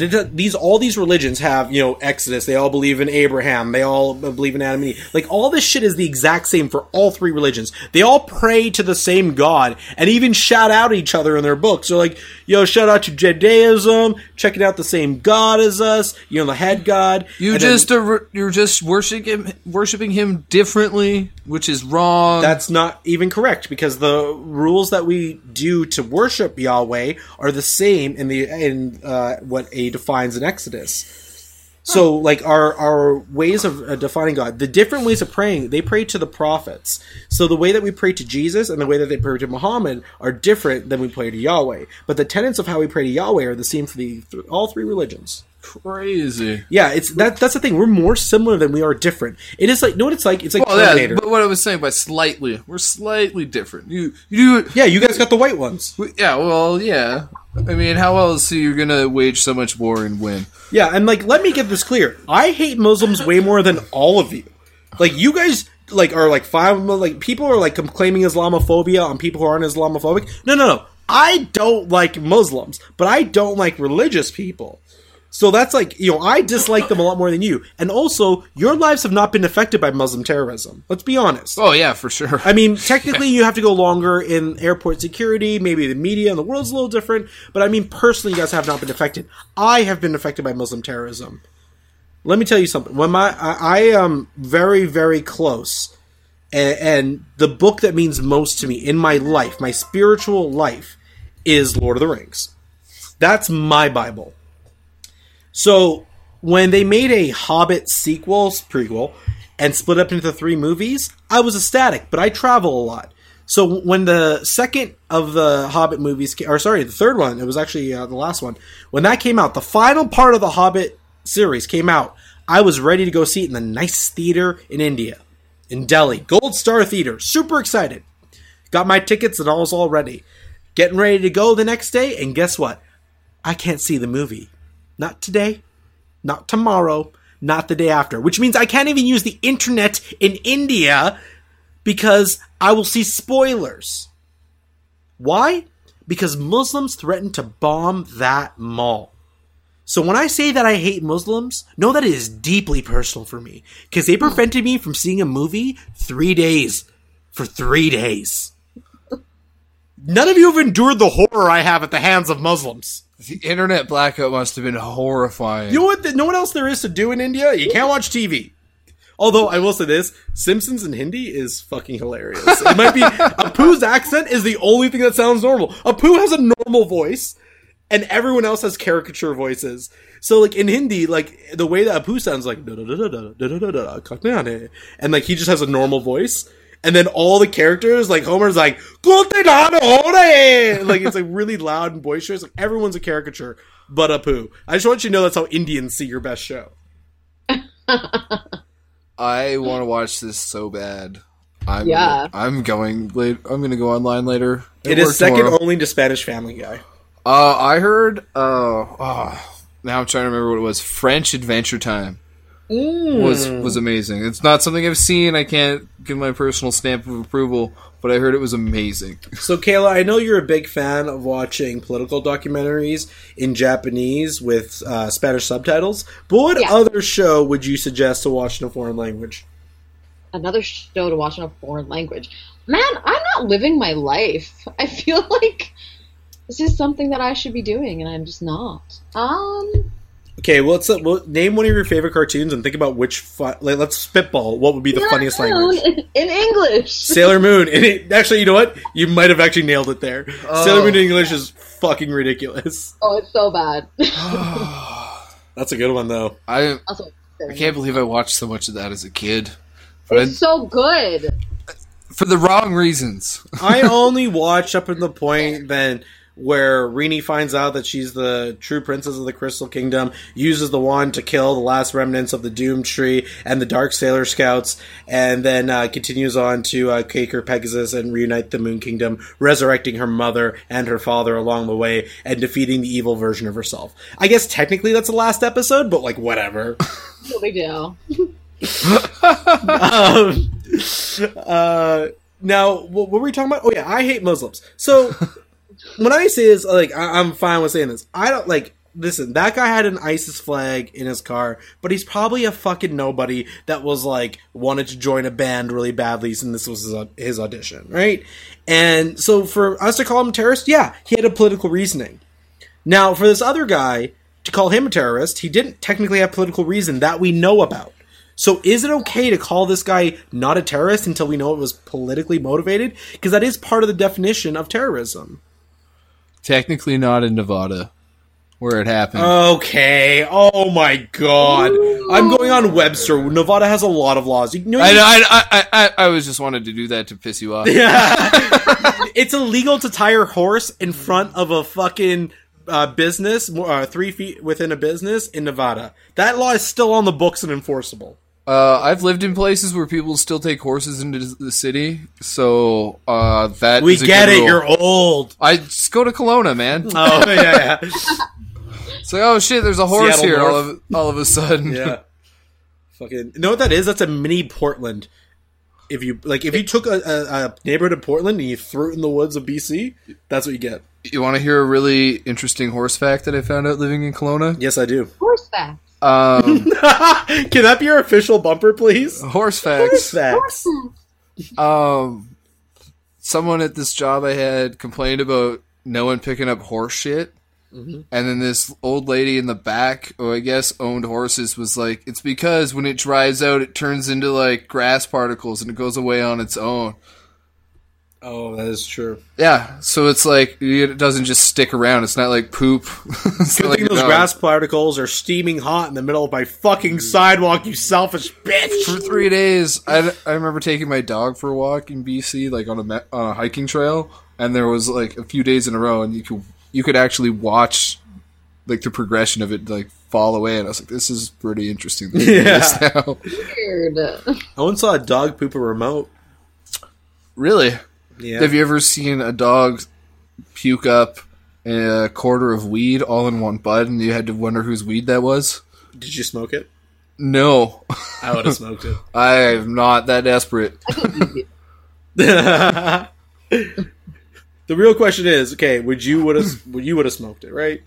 S1: All these religions have, Exodus. They all believe in Abraham. They all believe in Adam and Eve. Like, all this shit is the exact same for all 3 religions. They all pray to the same God and even shout out at each other in their books. They're like, shout out to Judaism, checking out the same God as us, the head God.
S3: You're just worshiping him differently, which is wrong.
S1: That's not even correct, because the rules that we do to worship Yahweh are the same in what A defines in Exodus. So, like, our ways of defining God, the different ways of praying, they pray to the prophets. So the way that we pray to Jesus and the way that they pray to Muhammad are different than we pray to Yahweh. But the tenets of how we pray to Yahweh are the same for all 3 religions.
S3: Crazy.
S1: Yeah, that's the thing. We're more similar than we are different. It is like, what it's like? It's like Terminator.
S3: Yeah, but what I was saying by slightly, we're slightly different. You
S1: guys got the white ones.
S3: Yeah, well, yeah. I mean, how else are you gonna wage so much war and win?
S1: Yeah, and like, let me get this clear. I hate Muslims way more than all of you. Like, you guys are like 5 like people are like claiming Islamophobia on people who aren't Islamophobic. No. I don't like Muslims, but I don't like religious people. So that's like, I dislike them a lot more than you. And also, your lives have not been affected by Muslim terrorism. Let's be honest.
S3: Oh, yeah, for sure.
S1: I mean, technically, you have to go longer in airport security. Maybe the media and the world's a little different. But I mean, personally, you guys have not been affected. I have been affected by Muslim terrorism. Let me tell you something. When I am very, very close. And the book that means most to me in my life, my spiritual life, is Lord of the Rings. That's my Bible. So, when they made a Hobbit prequel, and split up into 3 movies, I was ecstatic, but I travel a lot. So, when the second of the Hobbit movies, the third one, it was actually the last one, when that came out, the final part of the Hobbit series came out, I was ready to go see it in the nice theater in India, in Delhi. Gold Star Theater. Super excited. Got my tickets and all was all ready. Getting ready to go the next day, and guess what? I can't see the movie. Not today, not tomorrow, not the day after. Which means I can't even use the internet in India because I will see spoilers. Why? Because Muslims threatened to bomb that mall. So when I say that I hate Muslims, know that it is deeply personal for me. Because they prevented me from seeing a movie 3 days. For 3 days. None of you have endured the horror I have at the hands of Muslims.
S3: The internet blackout must have been horrifying.
S1: You know what? Know what else there is to do in India? You can't watch TV. Although, I will say this, Simpsons in Hindi is fucking hilarious. It might be, Apu's accent is the only thing that sounds normal. Apu has a normal voice, and everyone else has caricature voices. So, like, in Hindi, like, the way that Apu sounds like, and, like, he just has a normal voice. And then all the characters, like Homer's like, like it's like really loud and boisterous. Like everyone's a caricature, but Apu. I just want you to know that's how Indians see your best show.
S3: I want to watch this so bad. I'm going to go online later.
S1: It is second only to Spanish Family Guy.
S3: I heard. Now I'm trying to remember what it was. French Adventure Time. Was amazing. It's not something I've seen. I can't give my personal stamp of approval, but I heard it was amazing.
S1: So, Kayla, I know you're a big fan of watching political documentaries in Japanese with Spanish subtitles, but what other show would you suggest to watch in a foreign language?
S2: Another show to watch in a foreign language? Man, I'm not living my life. I feel like this is something that I should be doing, and I'm just not.
S1: Okay, well, name one of your favorite cartoons and think about which... let's spitball. What would be the funniest language?
S2: In English.
S1: Sailor Moon. Actually, you know what? You might have actually nailed it there. Sailor Moon in English is fucking ridiculous.
S2: Oh, it's so bad.
S1: That's a good one, though.
S3: I can't believe I watched so much of that as a kid. But
S2: it's so good.
S3: For the wrong reasons.
S1: I only watched up in the point then... where Rini finds out that she's the true princess of the Crystal Kingdom, uses the wand to kill the last remnants of the Doom Tree and the Dark Sailor Scouts, and then continues on to cake her Pegasus and reunite the Moon Kingdom, resurrecting her mother and her father along the way, and defeating the evil version of herself. I guess technically that's the last episode, but like, whatever.
S2: No big deal.
S1: Now, what were we talking about? Oh yeah, I hate Muslims. So... when I say this, like, I'm fine with saying this. I don't, like, listen, that guy had an ISIS flag in his car, but he's probably a fucking nobody that was, like, wanted to join a band really badly, and this was his audition, right? And so for us to call him a terrorist, yeah, he had a political reasoning. Now, for this other guy to call him a terrorist, he didn't technically have political reason that we know about. So is it okay to call this guy not a terrorist until we know it was politically motivated? Because that is part of the definition of terrorism.
S3: Technically not in Nevada, where it happened.
S1: Okay. Oh my god. I'm going on Webster. Nevada has a lot of laws.
S3: I was just wanted to do that to piss you off.
S1: Yeah. It's illegal to tie your horse in front of a fucking business, 3 feet within a business in Nevada. That law is still on the books and enforceable.
S3: I've lived in places where people still take horses into the city, so that
S1: we
S3: is a
S1: get
S3: good
S1: it.
S3: rule.
S1: You're old.
S3: I just go to Kelowna, man.
S1: Oh yeah.
S3: It's like, oh shit, there's a horse
S1: Seattle
S3: here all of a sudden.
S1: Yeah. Fucking. You know what that is? That's a mini Portland. if you took a neighborhood of Portland and you threw it in the woods of BC, that's what you get.
S3: You want to hear a really interesting horse fact that I found out living in Kelowna?
S1: Yes, I do.
S2: Horse facts.
S1: Can that be our official bumper, please?
S3: Horse facts.
S1: Facts.
S3: Someone at this job I had complained about no one picking up horse shit. And then this old lady in the back, who I guess owned horses, was like, it's because when it dries out, it turns into like grass particles and it goes away on its own.
S1: Oh, that is true.
S3: Yeah, so it's like, it doesn't just stick around. It's not like poop. It's
S1: Good
S3: not
S1: thing
S3: like
S1: those grass particles are steaming hot in the middle of my fucking sidewalk, you selfish bitch!
S3: For 3 days, I remember taking my dog for a walk in BC, like on a hiking trail, and there was like a few days in a row, and you could actually watch like the progression of it like fall away, and I was like, this is pretty interesting.
S1: Yeah.
S2: Weird.
S1: I once saw a dog poop a remote.
S3: Really?
S1: Yeah.
S3: Have you ever seen a dog puke up a quarter of weed all in one bud, and you had to wonder whose weed that was?
S1: Did you smoke it?
S3: No.
S1: I would have smoked it.
S3: I am not that desperate.
S1: The real question is, okay, would you would have smoked it, right?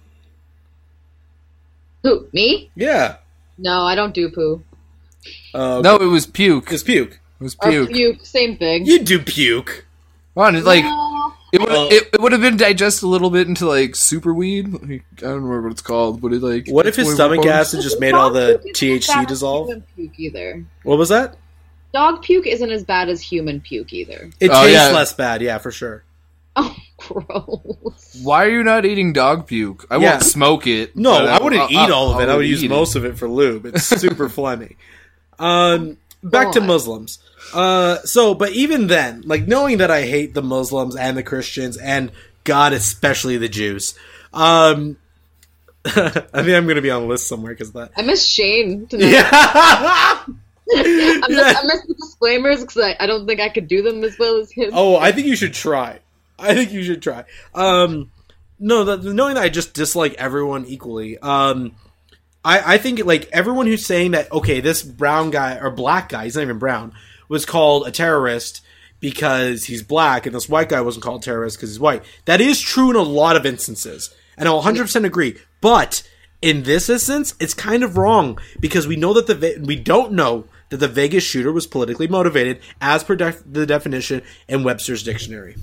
S2: Who? Me?
S1: Yeah.
S2: No, I don't do poo.
S3: No, it was puke.
S1: It's puke.
S3: It was
S2: Or
S3: puke.
S2: puke, same thing.
S1: You do puke.
S3: Come on, like
S2: No.
S3: it would have been digested a little bit into like super weed. Like, I don't remember what it's called, but it like.
S1: What if his
S3: it's
S1: stomach
S3: one of
S1: acid just made all the THC dissolve?
S2: Human puke either.
S1: What was that?
S2: Dog puke isn't as bad as human puke either.
S1: It
S3: Oh,
S1: tastes
S3: yeah.
S1: less bad, yeah, for sure.
S2: Oh, gross.
S3: Why are you not eating dog puke? I
S1: Yeah.
S3: won't smoke it.
S1: No,
S3: but
S1: I wouldn't eat all of it. I would
S3: eat
S1: use
S3: it.
S1: most of it for lube. It's super phlegmy. Back to
S2: God.
S1: Muslims. But even then, like, knowing that I hate the Muslims and the Christians and God, especially the Jews, I think I'm going to be on a list somewhere because that.
S2: I miss Shane tonight.
S1: Yeah.
S2: I miss the disclaimers because I don't think I could do them as well as him.
S1: Oh, I think you should try. No, knowing that I just dislike everyone equally. I think like everyone who's saying that, okay, this brown guy or black guy, he's not even brown, was called a terrorist because he's black, and this white guy wasn't called a terrorist because he's white. That is true in a lot of instances, and I'll 100% agree. But in this instance, it's kind of wrong because we know that we don't know that the Vegas shooter was politically motivated, as per the definition in Webster's dictionary.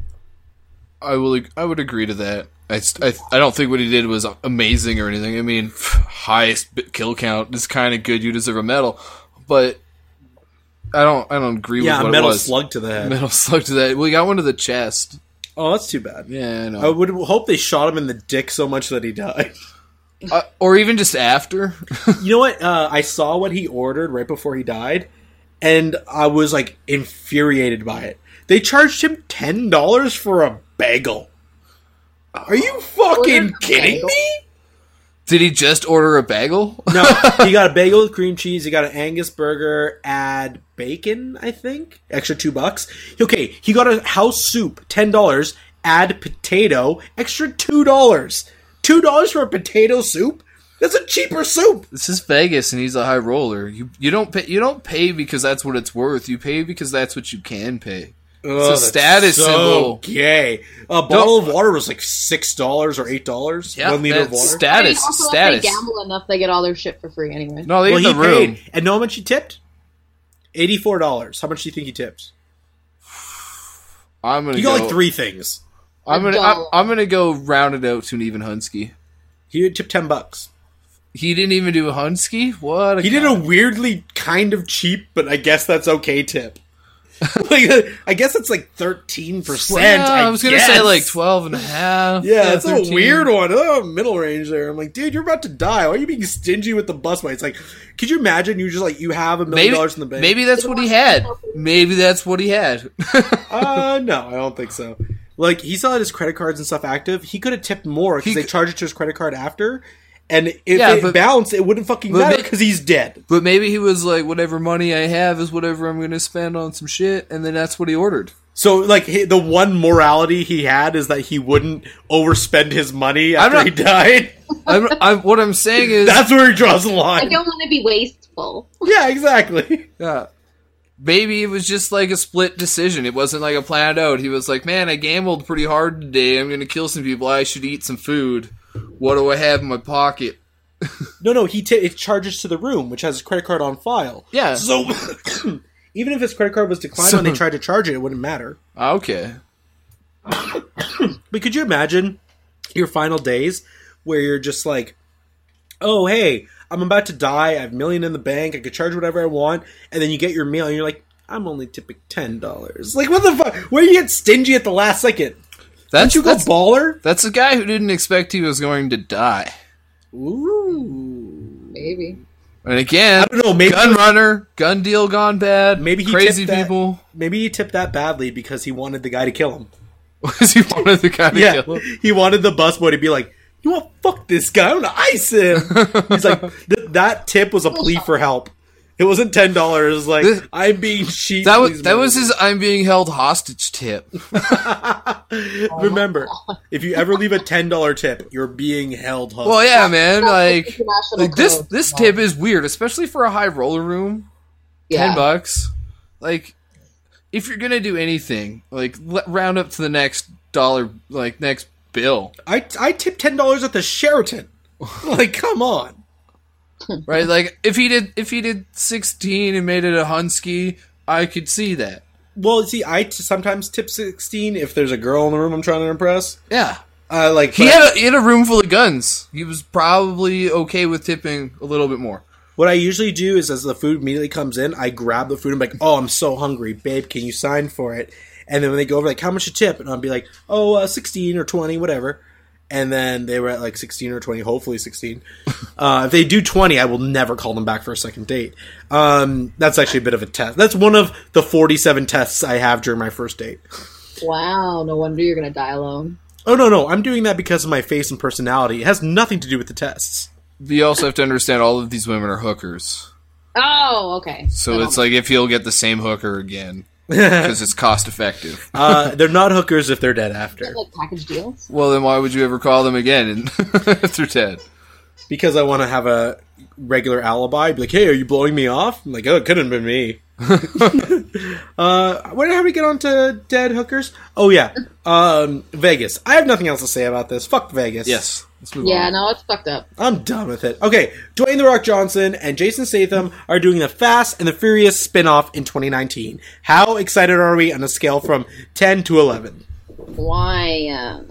S3: I would agree to that. I don't think what he did was amazing or anything. I mean, highest kill count is kind of good. You deserve a medal, but I don't agree with what
S1: a
S3: it
S1: metal
S3: was.
S1: slug to the head.
S3: Metal slug to that. Well, he got one to the chest.
S1: Oh, that's too bad.
S3: Yeah, I know.
S1: I would hope they shot him in the dick so much that he died.
S3: Or even just after.
S1: You know what? I saw what he ordered right before he died, and I was like infuriated by it. They charged him $10 for a bagel. Are you fucking kidding
S2: bagel?
S1: me?
S3: Did he just order a bagel?
S1: No, he got a bagel with cream cheese. He got an Angus burger, add bacon, I think. Extra $2. Okay, he got a house soup, $10. Add potato, extra $2. $2 for a potato soup? That's a cheaper soup.
S3: This is Vegas, and he's a high roller. You don't pay because that's what it's worth. You pay because that's what you can pay. It's a status symbol.
S1: Gay. A bottle of water was like $6 or $8.
S3: Yeah,
S1: 1 liter of
S3: that's
S1: water.
S3: status.
S2: Also,
S3: Status.
S2: if they gamble enough, they get all their shit for free anyway.
S3: No, they
S1: Well,
S3: in
S1: he
S3: the room.
S1: paid. And know how much he tipped? $84. How much do you think he tipped?
S3: I'm gonna
S1: He
S3: go.
S1: got like 3 things.
S3: I'm
S2: $1.
S3: gonna go round it out to an even Hunsky.
S1: He tipped $10.
S3: He didn't even do a Hunsky. What?
S1: He did a weirdly kind of cheap, but I guess that's okay tip. Like, I guess it's like 13%.
S3: Well, I was gonna say
S1: guess.
S3: like 12.5.
S1: Yeah, it's
S3: 13.
S1: a weird one. Oh, middle range there. I'm like, dude, you're about to die. Why are you being stingy with the bus money? It's like, could you imagine you just like you have $1 million in the bank?
S3: Maybe that's what he had. Maybe that's what he had.
S1: No, I don't think so. Like, he still had his credit cards and stuff active. He could have tipped more because they charged it to his credit card after. And if it bounced, it wouldn't fucking matter because he's dead.
S3: But maybe he was like, whatever money I have is whatever I'm going to spend on some shit, and then that's what he ordered.
S1: So, like, the one morality he had is that he wouldn't overspend his money after he died.
S3: What I'm saying is...
S1: That's where he draws the line.
S2: I don't want to be wasteful.
S1: Yeah, exactly.
S3: Yeah. maybe it was just like a split decision. It wasn't like a planned out. He was like, man, I gambled pretty hard today. I'm going to kill some people. I should eat some food. What do I have in my pocket?
S1: No, it charges to the room, which has his credit card on file.
S3: Yeah.
S1: So, even if his credit card was declined when they tried to charge it, it wouldn't matter.
S3: Okay.
S1: But could you imagine your final days where you're just like, oh, hey, I'm about to die. I have $1 million in the bank. I could charge whatever I want. And then you get your meal and you're like, I'm only tipping $10. Like, what the fuck? Where do you get stingy at the last second? Don't you go baller?
S3: That's a guy who didn't expect he was going to die.
S1: Ooh.
S2: Maybe.
S3: And again,
S1: I don't know, maybe
S3: gun runner, gun deal gone bad,
S1: maybe he
S3: crazy
S1: tipped
S3: people.
S1: Maybe he tipped that badly because he wanted the guy to kill him.
S3: Was he wanted the guy to kill him?
S1: He wanted the busboy to be like, you want fuck this guy? I'm gonna ice him. He's like, that tip was a plea for help. It wasn't $10. Like, I'm being cheated.
S3: That was his I'm being held hostage tip.
S1: Remember, if you ever leave a $10 tip, you're being held hostage.
S3: Well, yeah, man. Like
S2: International
S3: this tip is weird, especially for a high roller room.
S2: Yeah.
S3: $10. Like, if you're gonna do anything, like round up to the next dollar, like next bill.
S1: I tipped $10 at the Sheraton. Like, come on.
S3: Right, like if he did 16 and made it a Hunsky, I could see that.
S1: Well, see, I sometimes tip 16 if there's a girl in the room I'm trying to impress.
S3: Yeah,
S1: he
S3: had a room full of guns. He was probably okay with tipping a little bit more.
S1: What I usually do is, as the food immediately comes in, I grab the food and be like, "Oh, I'm so hungry, babe. Can you sign for it?" And then when they go over, like, "How much a tip?" and I'll be like, "Oh, 16 or 20, whatever." And then they were at like 16 or 20, hopefully 16. If they do 20, I will never call them back for a second date. That's actually a bit of a test. That's one of the 47 tests I have during my first date.
S2: Wow, no wonder you're gonna die alone.
S1: Oh, no. I'm doing that because of my face and personality. It has nothing to do with the tests.
S3: You also have to understand all of these women are hookers.
S2: Oh, okay.
S3: So it's like if he'll get the same hooker again. Because it's cost effective.
S1: They're not hookers if they're dead after.
S2: Like package deals?
S3: Well, then why would you ever call them again if they're dead?
S1: Because I want to have a regular alibi. Be like, hey, are you blowing me off? I'm like, oh, it couldn't have been me. How do we get on to dead hookers? Oh, yeah. Vegas. I have nothing else to say about this. Fuck Vegas.
S3: Yes. Let's move
S2: Yeah,
S3: on.
S2: no, it's fucked up.
S1: I'm done with it. Okay, Dwayne "The Rock" Johnson and Jason Statham are doing the Fast and the Furious spin-off in 2019. How excited are we on a scale from 10 to 11?
S2: Why?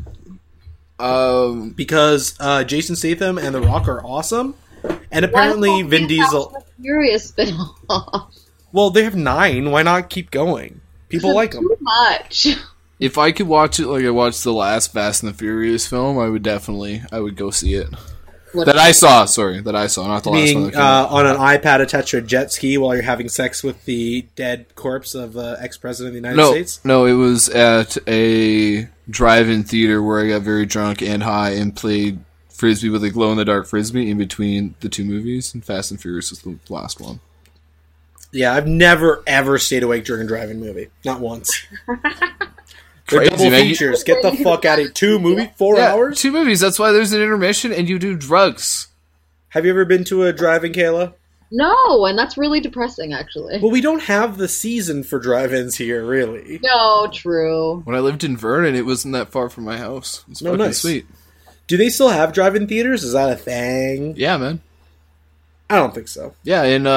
S1: Because Jason Statham and The Rock are awesome, and apparently Vin Diesel...
S2: Furious spin-off.
S1: Well, they have 9. Why not keep going? People like them.
S2: Too much.
S3: If I could watch it like I watched the last Fast and the Furious film, I would go see it. That I saw, not the last one. That came out.
S1: On an iPad attached to a jet ski while you're having sex with the dead corpse of the ex-president of the United States?
S3: No, it was at a drive-in theater where I got very drunk and high and played Frisbee with a glow-in-the-dark Frisbee in between the two movies, and Fast and Furious was the last one.
S1: Yeah, I've never, ever stayed awake during a drive-in movie. Not once. They're
S3: Crazy,
S1: double
S3: man.
S1: features. Get the fuck out of here. 2 movies? 4
S3: Yeah,
S1: hours?
S3: 2 movies. That's why there's an intermission and you do drugs.
S1: Have you ever been to a drive-in, Kayla?
S2: No, and that's really depressing, actually.
S1: Well, we don't have the season for drive-ins here, really.
S2: No, true.
S3: When I lived in Vernon, it wasn't that far from my house. It's fucking
S1: nice.
S3: sweet.
S1: Do they still have drive-in theaters? Is that a thing?
S3: Yeah, man.
S1: I don't think so.
S3: Yeah, in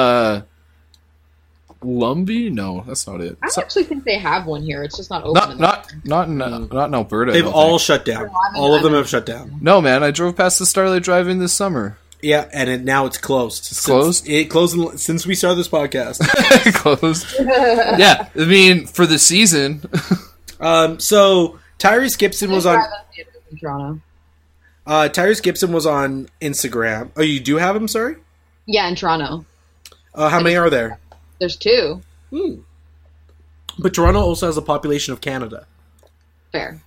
S3: Lumbee? No, that's not it.
S2: I actually think they have one here. It's just not open.
S3: Not in Alberta. I
S1: They've
S3: don't
S1: all
S3: think.
S1: shut down.
S2: No, I mean,
S1: All of them have shut down.
S3: No, man. I drove past the Starlight Drive-In this summer.
S1: Yeah, and now it's closed.
S3: Closed?
S1: It closed since we started this podcast.
S3: Closed. Yeah, I mean for the season.
S1: So Tyrese Gibson was on.
S2: in Toronto.
S1: Tyrese Gibson was on Instagram. Oh, you do have him? Sorry.
S2: Yeah, in Toronto.
S1: How many are there?
S2: There's 2.
S1: But Toronto also has a population of Canada.
S2: Fair.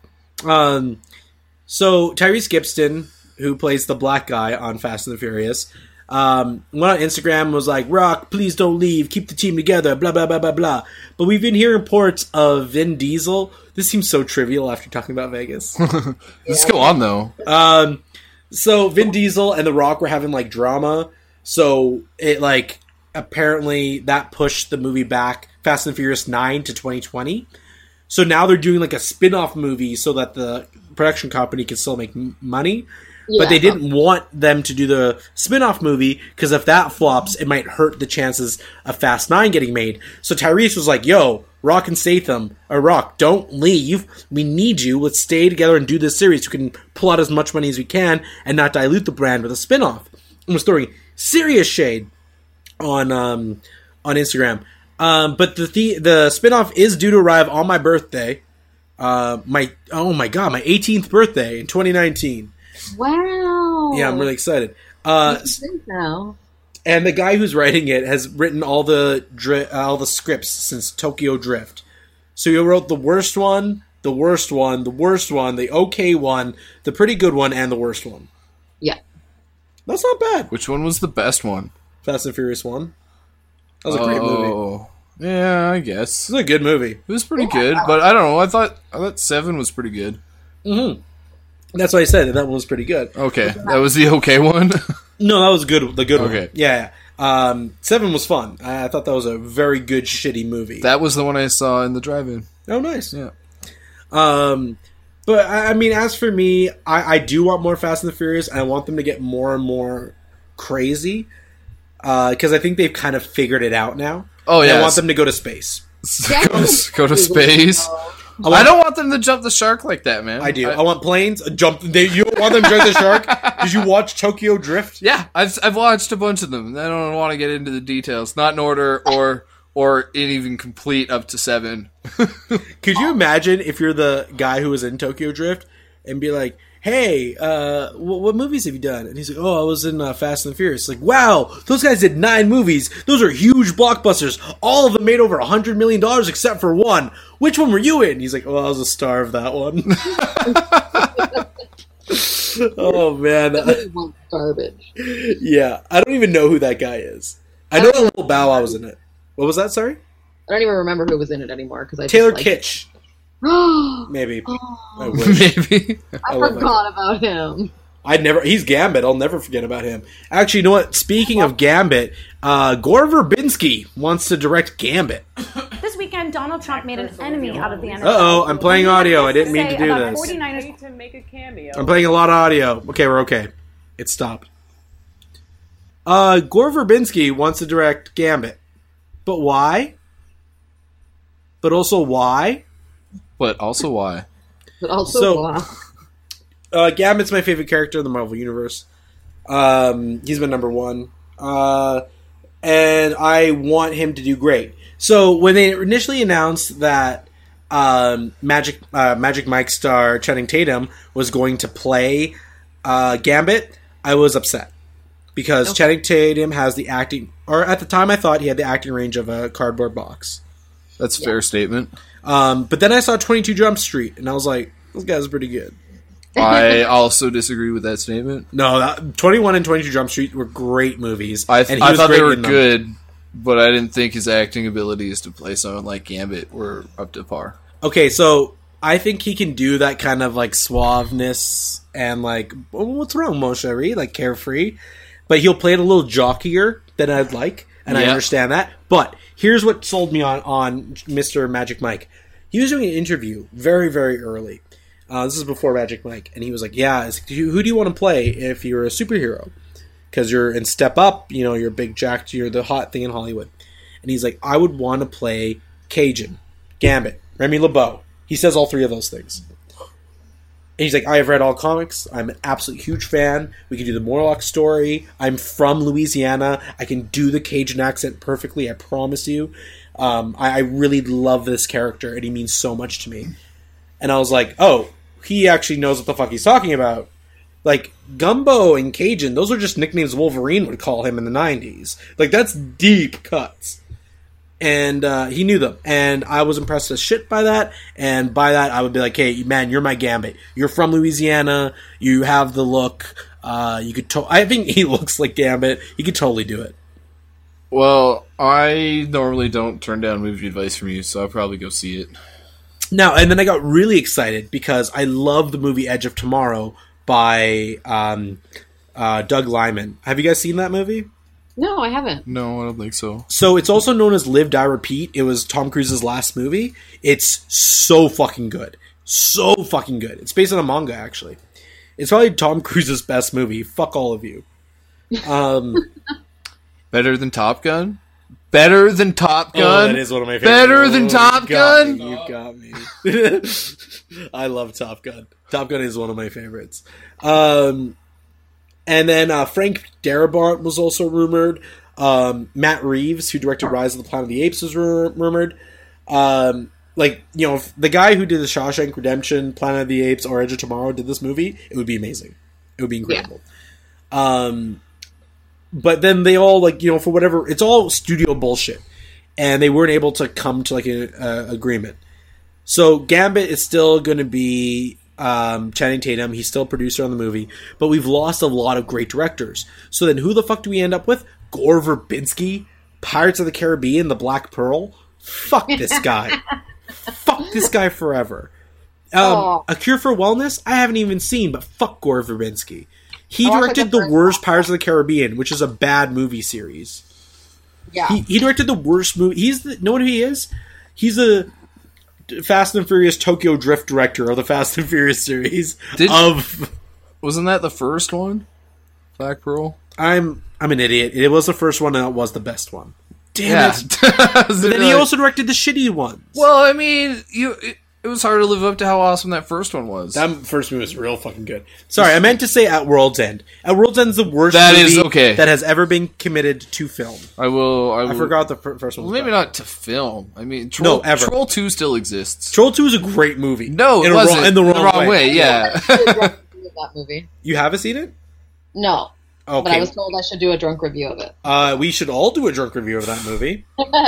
S1: So Tyrese Gibson, who plays the black guy on Fast and the Furious, went on Instagram and was like, "Rock, please don't leave. Keep the team together. Blah blah blah blah blah." But we've been hearing reports of Vin Diesel. This seems so trivial after talking about Vegas.
S3: Let's go on though.
S1: So Vin Diesel and The Rock were having like drama. So it like apparently that pushed the movie back, Fast and Furious 9 to 2020. So now they're doing like a spin-off movie so that the production company can still make money. But they didn't want them to do the spin-off movie because if that flops, it might hurt the chances of Fast 9 getting made. So Tyrese was like, yo, Rock and Statham, or Rock, don't leave. We need you. Let's stay together and do this series. We can pull out as much money as we can and not dilute the brand with a spin-off. And was throwing serious shade on Instagram. But the spin-off is due to arrive on my birthday. My 18th birthday in 2019.
S2: Wow.
S1: Yeah, I'm really excited.
S2: Now.
S1: And the guy who's writing it has written all the scripts since Tokyo Drift. So he wrote the worst one, the worst one, the worst one, the okay one, the pretty good one, and the worst one.
S2: Yeah.
S1: That's not bad.
S3: Which one was the best one?
S1: Fast and Furious 1. That was a great movie.
S3: Yeah, I guess.
S1: It was a good movie.
S3: It was pretty good, but I don't know. I thought 7 was pretty good.
S1: Mm-hmm. That's why I said that one was pretty good.
S3: Okay, that was the okay one?
S1: No, that was good. The good one.
S3: Okay.
S1: Yeah. 7 was fun. I thought that was a very good, shitty movie.
S3: That was the one I saw in the drive-in.
S1: Oh, nice.
S3: Yeah.
S1: But, I mean, as for me, I do want more Fast and the Furious, and I want them to get more and more crazy, because I think they've kind of figured it out now.
S3: Oh, yeah.
S1: I want them to go to space.
S3: Go to space. I don't want them to jump the shark like that, man.
S1: I do. I want planes. You don't want them to jump the shark? Did you watch Tokyo Drift?
S3: Yeah, I've watched a bunch of them. I don't want to get into the details. Not in order or in even complete up to 7.
S1: Could you imagine if you're the guy who was in Tokyo Drift and be like, hey, what movies have you done? And he's like, oh, I was in Fast and the Furious. Like, wow, those guys did 9 movies. Those are huge blockbusters. All of them made over $100 million except for one. Which one were you in? He's like, oh, I was a star of that one. Oh, man.
S2: Garbage.
S1: Yeah, I don't even know who that guy is. I know that Little Bow Wow was in it. What was that, sorry?
S2: I don't even remember who was in it anymore.
S1: Taylor Kitsch. Maybe. I wish.
S3: Maybe.
S2: I forgot about him.
S1: He's Gambit. I'll never forget about him. Actually, you know what? Speaking of Gambit, Gore Verbinski wants to direct Gambit.
S5: This weekend, Donald Trump made an enemy out of the NFL.
S1: Uh-oh, I'm playing audio. I didn't mean to do this.
S5: 49ers
S6: to make a cameo.
S1: I'm playing a lot of audio. Okay, we're okay. It stopped. Gore Verbinski wants to direct Gambit. But why? But also why?
S3: But also why?
S2: But also, wow.
S1: Gambit's my favorite character in the Marvel Universe. He's my number 1. And I want him to do great. So when they initially announced that Magic Mike star Channing Tatum was going to play Gambit, I was upset. Because Channing Tatum has the acting... Or at the time I thought he had the acting range of a cardboard box.
S3: That's a fair statement.
S1: But then I saw 22 Jump Street, and I was like, this guy's pretty good.
S3: I also disagree with that statement.
S1: No, 21 and 22 Jump Street were great movies.
S3: I thought they were good, but I didn't think his acting abilities to play someone like Gambit were up to par.
S1: Okay, so I think he can do that kind of like suaveness and like, what's wrong, Moshe? Like carefree. But he'll play it a little jockier than I'd like, and I understand that. But here's what sold me on Mr. Magic Mike. He was doing an interview very, very early. This is before Magic Mike. And he was like, yeah, who do you want to play if you're a superhero? Because you're in Step Up, you know, you're big jacked, you're the hot thing in Hollywood. And he's like, I would want to play Cajun, Gambit, Remy LeBeau. He says all 3 of those things. And he's like, I have read all comics. I'm an absolute huge fan. We can do the Morlock story. I'm from Louisiana. I can do the Cajun accent perfectly, I promise you. I really love this character, and he means so much to me. And I was like, oh, he actually knows what the fuck he's talking about. Like, Gumbo and Cajun, those are just nicknames Wolverine would call him in the 90s. Like, that's deep cuts. And he knew them. And I was impressed as shit by that. And by that, I would be like, hey, man, you're my Gambit. You're from Louisiana. You have the look. You could. I think he looks like Gambit. He could totally do it.
S3: Well, I normally don't turn down movie advice from you, so I'll probably go see it.
S1: Now, and then I got really excited because I love the movie Edge of Tomorrow by Doug Liman. Have you guys seen that movie?
S2: No, I haven't.
S3: No, I don't think so.
S1: So it's also known as Live, Die, Repeat. It was Tom Cruise's last movie. It's so fucking good. So fucking good. It's based on a manga, actually. It's probably Tom Cruise's best movie. Fuck all of you.
S3: Better than Top Gun? Better than Top Gun?
S1: Oh, that is one of my favorites.
S3: Better than Top Gun?
S1: You got me. I love Top Gun. Top Gun is one of my favorites. And then Frank Darabont was also rumored. Matt Reeves, who directed Rise of the Planet of the Apes, was rumored. If the guy who did the Shawshank Redemption, Planet of the Apes, or Edge of Tomorrow did this movie, it would be amazing. It would be incredible. Yeah. But then they all, for whatever, it's all studio bullshit. And they weren't able to come to, an agreement. So Gambit is still going to be Channing Tatum. He's still a producer on the movie. But we've lost a lot of great directors. So then who the fuck do we end up with? Gore Verbinski? Pirates of the Caribbean? The Black Pearl? Fuck this guy. Fuck this guy forever. A Cure for Wellness? I haven't even seen, but fuck Gore Verbinski. He directed the worst Pirates of the Caribbean, which is a bad movie series.
S2: Yeah.
S1: He directed the worst movie. Know what he is? He's a Fast and Furious Tokyo Drift director of the Fast and Furious series.
S3: Wasn't that the first one? Black Pearl?
S1: I'm an idiot. It was the first one and it was the best one. Damn it. But then he also directed the shitty ones.
S3: Well, I mean, it was hard to live up to how awesome that first one was.
S1: That first movie was real fucking good. Sorry, I meant to say At World's End. At World's End is the worst movie that has ever been committed to film.
S3: I will.
S1: I forgot the first one.
S3: Well, maybe not to film. I mean, Troll 2 still exists.
S1: Troll 2 is a great movie.
S3: No, it wasn't.
S1: In the wrong way.
S3: Yeah.
S2: That movie.
S1: You haven't seen it?
S2: No.
S1: Okay.
S2: But I was told I should do a drunk review of it.
S1: We should all do a drunk review of that movie.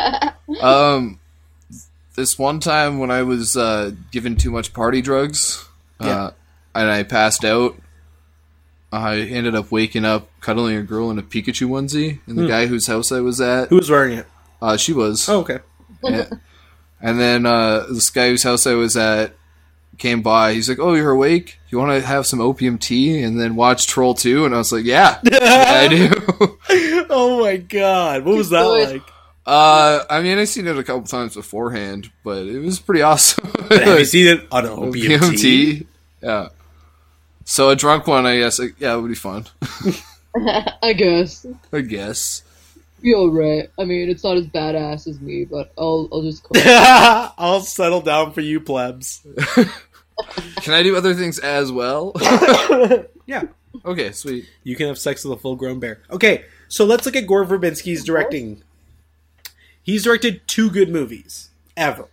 S3: This one time when I was given too much party drugs, and I passed out, I ended up waking up cuddling a girl in a Pikachu onesie, and the guy whose house I was at...
S1: Who was wearing it?
S3: She was.
S1: Oh, okay.
S3: And then this guy whose house I was at came by. He's like, "Oh, you're awake? You want to have some opium tea and then watch Troll 2?" And I was like, yeah I do.
S1: Oh my god. What was that like?
S3: I mean, I've seen it a couple times beforehand, but it was pretty awesome.
S1: Have you seen it on opium tea?
S3: Yeah. So a drunk one, I guess. It would be fun.
S2: I guess.
S3: You're
S2: alright. I mean, it's not as badass as me, but I'll just...
S1: I'll settle down for you plebs.
S3: Can I do other things as well?
S1: Yeah.
S3: Okay, sweet.
S1: You can have sex with a full-grown bear. Okay, so let's look at Gore Verbinski's directing. He's directed 2 good movies. Ever.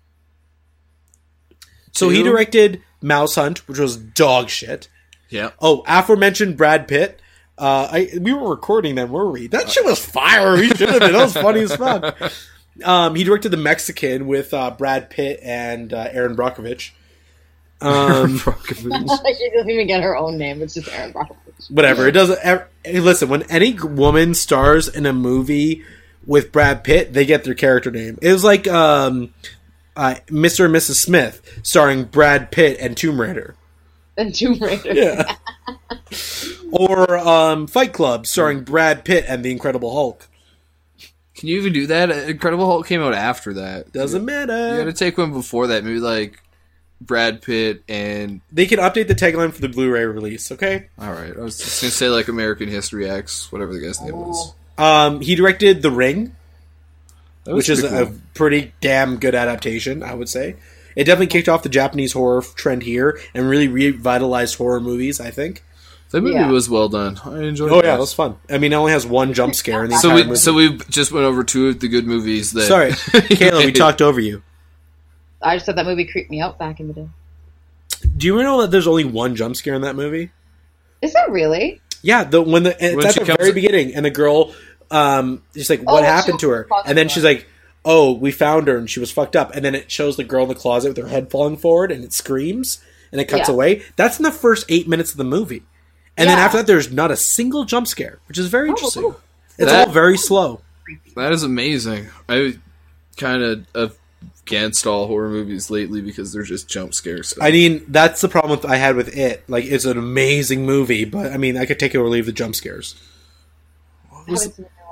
S1: So he directed Mouse Hunt, which was dog shit.
S3: Yeah.
S1: Oh, aforementioned Brad Pitt. We were recording then, were we? That shit was fire. We should have been. That was funny as fuck. He directed The Mexican with Brad Pitt and Aaron Brockovich.
S2: She doesn't even get her own name. It's just Aaron Brockovich.
S1: Whatever. It doesn't. Listen, when any woman stars in a movie with Brad Pitt, they get their character name. It was like Mr. and Mrs. Smith, starring Brad Pitt and Tomb Raider. Yeah. Or Fight Club, starring Brad Pitt and the Incredible Hulk.
S3: Can you even do that? Incredible Hulk came out after that.
S1: Doesn't matter.
S3: You gotta take one before that. Maybe like Brad Pitt and...
S1: They can update the tagline for the Blu-ray release, okay?
S3: Alright. I was just gonna say like American History X, whatever the guy's name was.
S1: He directed The Ring, which is
S3: cool.
S1: a pretty damn good adaptation, I would say. It definitely kicked off the Japanese horror trend here and really revitalized horror movies, I think.
S3: That movie was well done. I enjoyed it.
S1: Oh, yeah, it was fun. I mean, it only has one jump scare in the entire movie.
S3: So we just went over 2 of the good movies that...
S1: Sorry, Kayla, we talked over you.
S2: I just said that movie creeped me out back in the day.
S1: Do you know that there's only one jump scare in that movie?
S2: Is that really?
S1: Yeah, it's at the very beginning, and the girl, just like, what happened to her? And then she's like, oh, we found her, and she was fucked up. And then it shows the girl in the closet with her head falling forward, and it screams, and it cuts away. That's in the first 8 minutes of the movie. And then after that, there's not a single jump scare, which is very interesting. It's all very slow.
S3: That is amazing. I kind of against all horror movies lately because they're just jump scares.
S1: I mean, that's the problem I had with it. Like, it's an amazing movie, but I mean, I could take it or leave the jump scares.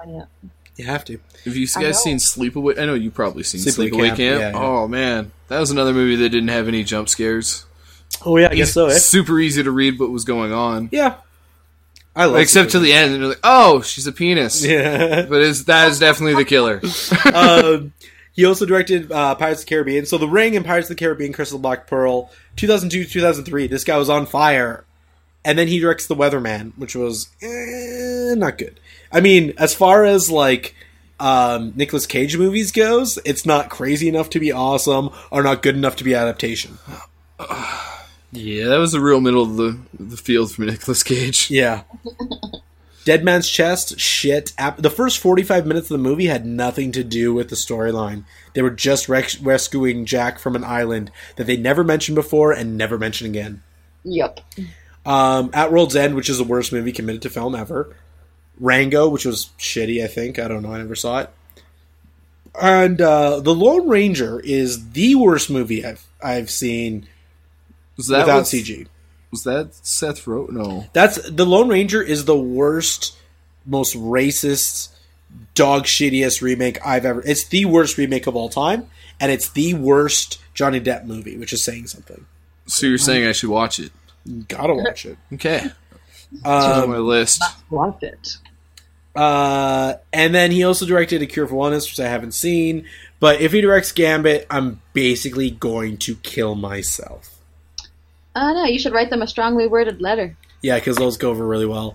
S2: one yet.
S1: You have to.
S3: Have you guys seen Sleepaway? I know you've probably seen
S1: Sleepaway
S3: Sleepaway Camp.
S1: Yeah.
S3: Oh, man. That was another movie that didn't have any jump scares.
S1: Oh, yeah, I guess so, eh?
S3: Super easy to read what was going on.
S1: Yeah. I love
S3: Except to the end, and you're like, oh, she's a penis.
S1: Yeah.
S3: But that is definitely the killer.
S1: He also directed Pirates of the Caribbean. So The Ring and Pirates of the Caribbean, Crystal Black Pearl, 2002, 2003. This guy was on fire. And then he directs The Weatherman, which was not good. I mean, as far as like Nicolas Cage movies goes, it's not crazy enough to be awesome or not good enough to be adaptation.
S3: Yeah, that was the real middle of the field for Nicolas Cage.
S1: Yeah. Dead Man's Chest, shit. The first 45 minutes of the movie had nothing to do with the storyline. They were just rescuing Jack from an island that they never mentioned before and never mention again.
S2: Yep.
S1: At World's End, which is the worst movie committed to film ever. Rango, which was shitty, I think. I don't know. I never saw it. And The Lone Ranger is the worst movie I've seen without CG.
S3: Was that Seth Rogen? No.
S1: The Lone Ranger is the worst, most racist, dog shittiest remake I've ever. It's the worst remake of all time, and it's the worst Johnny Depp movie, which is saying something.
S3: So you're saying I should watch it?
S1: You gotta watch it.
S3: Okay. It's on my list.
S2: Watch it.
S1: And then he also directed A Cure for Wellness, which I haven't seen. But if he directs Gambit, I'm basically going to kill myself.
S2: No, you should write them a strongly worded letter.
S1: Yeah, because those go over really well.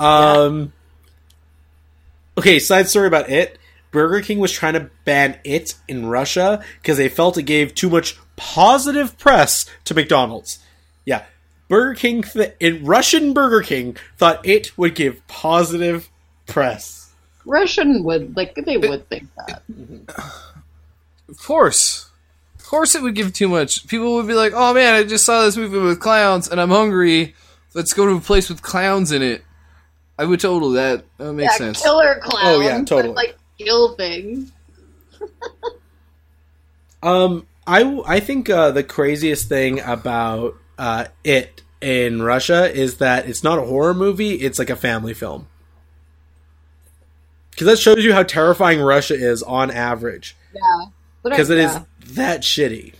S1: Okay, side story about It. Burger King was trying to ban It in Russia because they felt it gave too much positive press to McDonald's. Yeah, Burger King, Russian Burger King thought It would give positive press.
S2: Russian would, they would think that.
S3: Of course it would give too much. People would be like, oh man, I just saw this movie with clowns and I'm hungry. Let's go to a place with clowns in it. I would totally that makes sense.
S2: Killer clowns.
S1: Oh yeah, totally.
S2: Like kill things.
S1: I think the craziest thing about It in Russia is that it's not a horror movie, it's like a family film. Because that shows you how terrifying Russia is on average.
S2: Yeah.
S1: Because it is that shitty.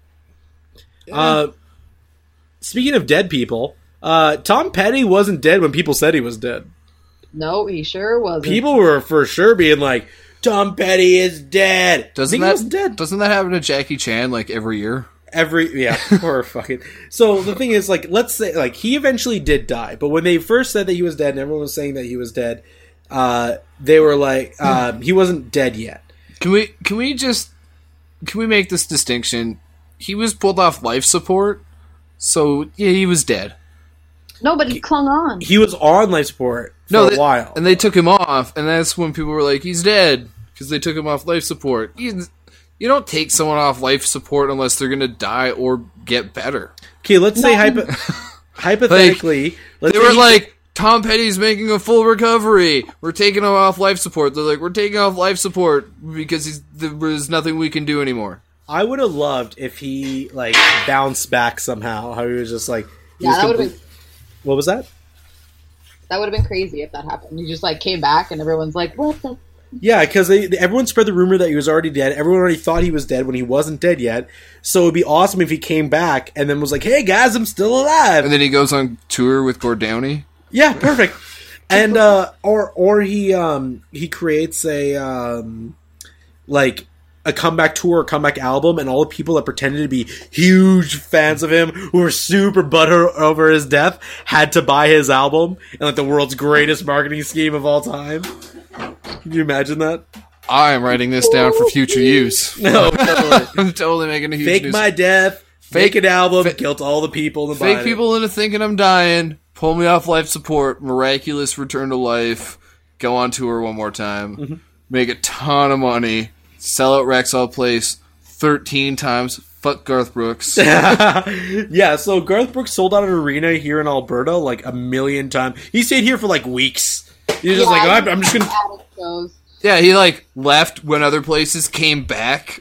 S1: Speaking of dead people, Tom Petty wasn't dead when people said he was dead.
S2: No, he sure wasn't.
S1: People were for sure being like, Tom Petty is dead. He wasn't dead.
S3: Doesn't that happen to Jackie Chan every year?
S1: Or fucking. So the thing is, let's say, he eventually did die, but when they first said that he was dead and everyone was saying that he was dead, they were like, he wasn't dead yet.
S3: Can we make this distinction? He was pulled off life support, so yeah, he was dead.
S2: No, but he clung on.
S1: He was on life support for a while.
S3: And they took him off, and that's when people were like, he's dead, because they took him off life support. You don't take someone off life support unless they're going to die or get better.
S1: Okay, let's say hypothetically...
S3: they were like, Tom Petty's making a full recovery. We're taking him off life support. They're like, we're taking off life support because there's nothing we can do anymore.
S1: I would have loved if he, bounced back somehow. How he was just like...
S2: Yeah, that would have been...
S1: What was that?
S2: That would have been crazy if that happened. He just, came back and everyone's like, what the...
S1: Yeah, because everyone spread the rumor that he was already dead. Everyone already thought he was dead when he wasn't dead yet. So it would be awesome if he came back and then was like, hey guys, I'm still alive.
S3: And then he goes on tour with Gord Downie.
S1: Yeah, perfect. And or he creates a comeback tour or comeback album, and all the people that pretended to be huge fans of him who were super butthurt over his death had to buy his album, and the world's greatest marketing scheme of all time. Can you imagine that?
S3: I am writing this down for future use.
S1: No, totally.
S3: I'm totally making a huge
S1: fake
S3: news.
S1: My death. Fake an album. Guilt all the people.
S3: Fake people into thinking I'm dying. Pull me off life support. Miraculous return to life. Go on tour one more time. Mm-hmm. Make a ton of money. Sell out Rexall Place 13 times. Fuck Garth Brooks.
S1: Yeah, so Garth Brooks sold out an arena here in Alberta 1 million times. He stayed here for weeks. He's just I'm just gonna...
S3: Yeah, he left when other places came back.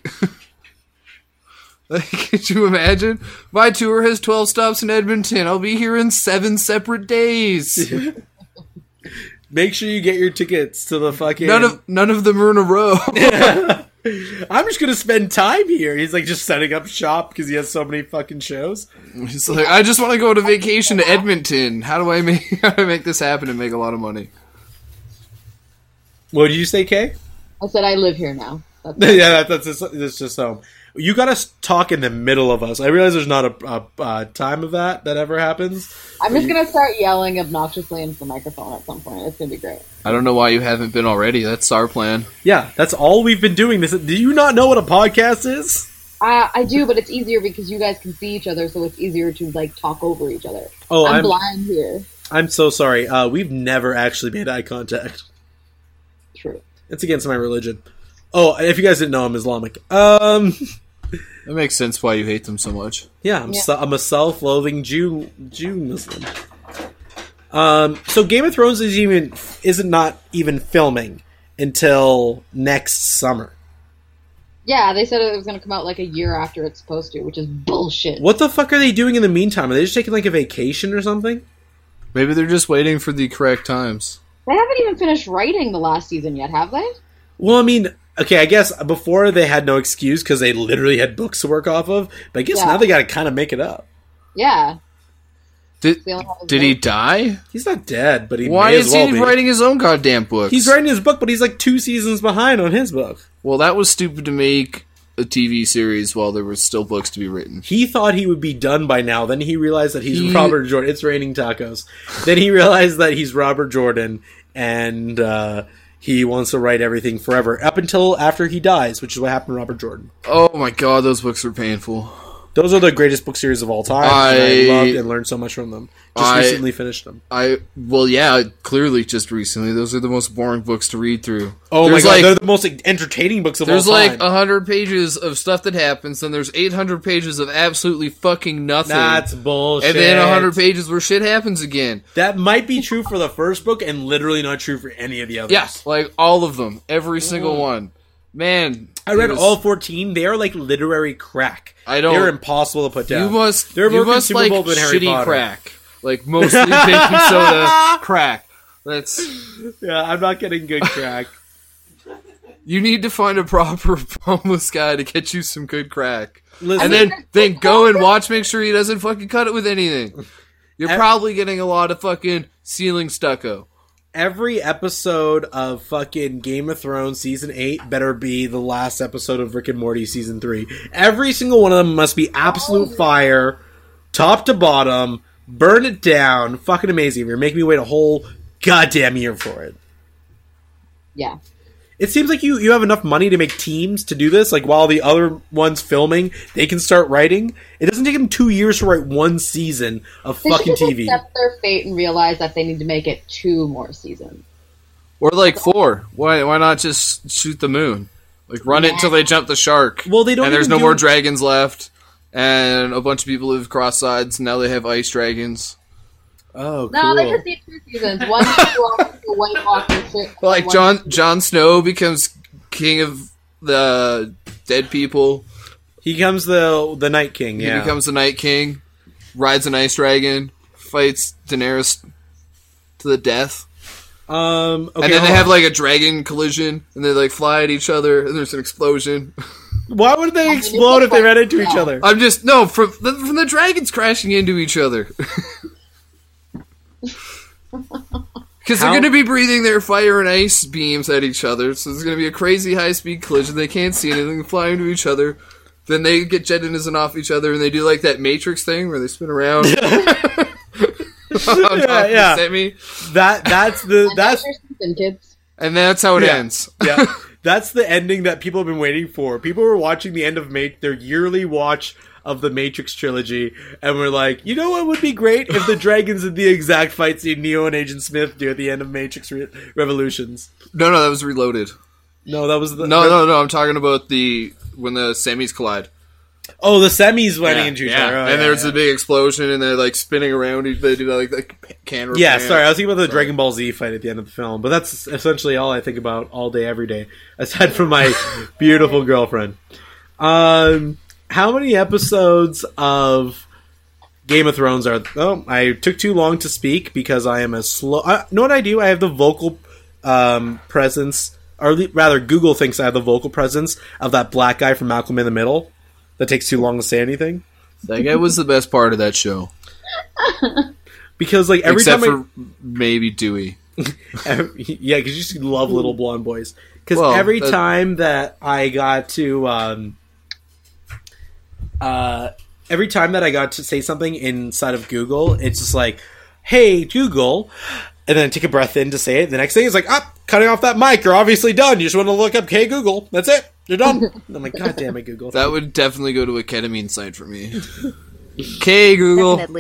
S3: Could you imagine? My tour has 12 stops in Edmonton. I'll be here in 7 separate days.
S1: make sure you get your tickets to the fucking.
S3: None of them are in a row.
S1: I'm just gonna spend time here. He's like just setting up shop because he has so many fucking shows.
S3: He's like, I just want to go to vacation to Edmonton. How do I make this happen and make a lot of money?
S1: What did you say, Kay?
S2: I said I live here now.
S1: Yeah, that's just home. You gotta talk in the middle of us. I realize there's not a time of that ever happens.
S2: I'm just gonna start yelling obnoxiously into the microphone at some point. It's gonna be great.
S3: I don't know why you haven't been already. That's our plan.
S1: Yeah, that's all we've been doing. Do you not know what a podcast is?
S2: I do, but it's easier because you guys can see each other, so it's easier to like talk over each other.
S1: Oh,
S2: I'm blind here.
S1: I'm so sorry. We've never actually made eye contact.
S2: True.
S1: It's against my religion. Oh, if you guys didn't know, I'm Islamic.
S3: That makes sense why you hate them so much.
S1: Yeah, I'm a self-loathing Jew Muslim. So Game of Thrones isn't not even filming until next summer.
S2: Yeah, they said it was going to come out like a year after it's supposed to, which is bullshit.
S1: What the fuck are they doing in the meantime? Are they just taking like a vacation or something?
S3: Maybe they're just waiting for the correct times.
S2: They haven't even finished writing the last season yet, have they?
S1: Well, I mean, okay, I guess before they had no excuse because they literally had books to work off of, but I guess now they got to kind of make it up.
S2: Yeah.
S3: Did he die?
S1: He's not dead, but he
S3: Why
S1: may
S3: is
S1: as well
S3: he
S1: be.
S3: writing his own goddamn books?
S1: He's writing his book, but he's like 2 seasons behind on his book.
S3: Well, that was stupid to make a TV series while there were still books to be written.
S1: He thought he would be done by now. Then he realized that he's Robert Jordan. It's raining tacos. Then he realized that he's Robert Jordan, and he wants to write everything forever, up until after he dies, which is what happened to Robert Jordan.
S3: Oh my god, those books were painful.
S1: Those are the greatest book series of all time. I loved and learned so much from them. Recently finished them.
S3: Clearly just recently. Those are the most boring books to read through.
S1: Oh my god, they're the most entertaining books of all time.
S3: There's like 100 pages of stuff that happens, then there's 800 pages of absolutely fucking nothing.
S1: That's bullshit.
S3: And then 100 pages where shit happens again.
S1: That might be true for the first book and literally not true for any of the others.
S3: Yeah, like all of them. Every single one. Man,
S1: I read all 14. They are like literary crack. They're impossible to put down.
S3: They're more consumable than Harry Potter. Crack. Like mostly baking soda crack.
S1: Yeah, I'm not getting good crack.
S3: You need to find a proper homeless guy to get you some good crack.
S1: Listen,
S3: and then go and watch, make sure he doesn't fucking cut it with anything. You're probably getting a lot of fucking ceiling stucco.
S1: Every episode of fucking Game of Thrones Season 8 better be the last episode of Rick and Morty Season 3. Every single one of them must be absolute fire, top to bottom, burn it down, fucking amazing. You're making me wait a whole goddamn year for it.
S2: Yeah.
S1: It seems like you have enough money to make teams to do this. Like, while the other one's filming, they can start writing. It doesn't take them 2 years to write one season of fucking TV.
S2: They should accept their fate and realize that they need to make it 2 more seasons.
S3: Or like 4. Why not just shoot the moon? Like, run it until they jump the shark.
S1: Well, they don't.
S3: And there's no more dragons left. And a bunch of people live cross sides. And now they have ice dragons.
S1: Oh, cool.
S2: No, they just need 2 seasons. One to the White Walker shit.
S3: Like Jon Snow becomes king of the dead people.
S1: He becomes the Night King.
S3: He becomes the Night King. Rides an ice dragon. Fights Daenerys to the death.
S1: Okay,
S3: and then they have like a dragon collision, and they like fly at each other, and there's an explosion.
S1: Why would they explode if they ran into each other?
S3: From the dragons crashing into each other. Because they're going to be breathing their fire and ice beams at each other, so there's going to be a crazy high-speed collision. They can't see anything, they fly into each other. Then they get jettisoned off each other, and they do like that Matrix thing where they spin around.
S1: Yeah. That's
S2: kids.
S3: And that's how it ends.
S1: Yeah, that's the ending that people have been waiting for. People were watching the end of their yearly watch of the Matrix trilogy, and we're like, you know what would be great if the dragons did the exact fight scene Neo and Agent Smith do at the end of Matrix Revolutions.
S3: No, that was Reloaded.
S1: No, that was the...
S3: No, I'm talking about when the semis collide.
S1: Oh, the semis running into each other.
S3: And there's a big explosion, and they're like spinning around. They do like can.
S1: Yeah, sorry, I was thinking about the Dragon Ball Z fight at the end of the film, but that's essentially all I think about all day, every day, aside from my beautiful girlfriend. How many episodes of Game of Thrones are... Oh, I took too long to speak because I am a slow... know what I do? I have the vocal presence, or rather, Google thinks I have the vocal presence of that black guy from Malcolm in the Middle that takes too long to say anything.
S3: That guy was the best part of that show.
S1: Because, like, every
S3: Except
S1: time
S3: for maybe Dewey.
S1: yeah, because you just love little blonde boys. Because
S3: Well,
S1: every time that I got to... every time that I got to say something inside of Google, it's just like, hey, Google, and then take a breath in to say it. The next thing is like, cutting off that mic. You're obviously done. You just want to look up, hey, Google. That's it. You're done. I'm like, God damn it, Google.
S3: That would definitely go to a ketamine site for me. Okay, Google.
S5: Definitely.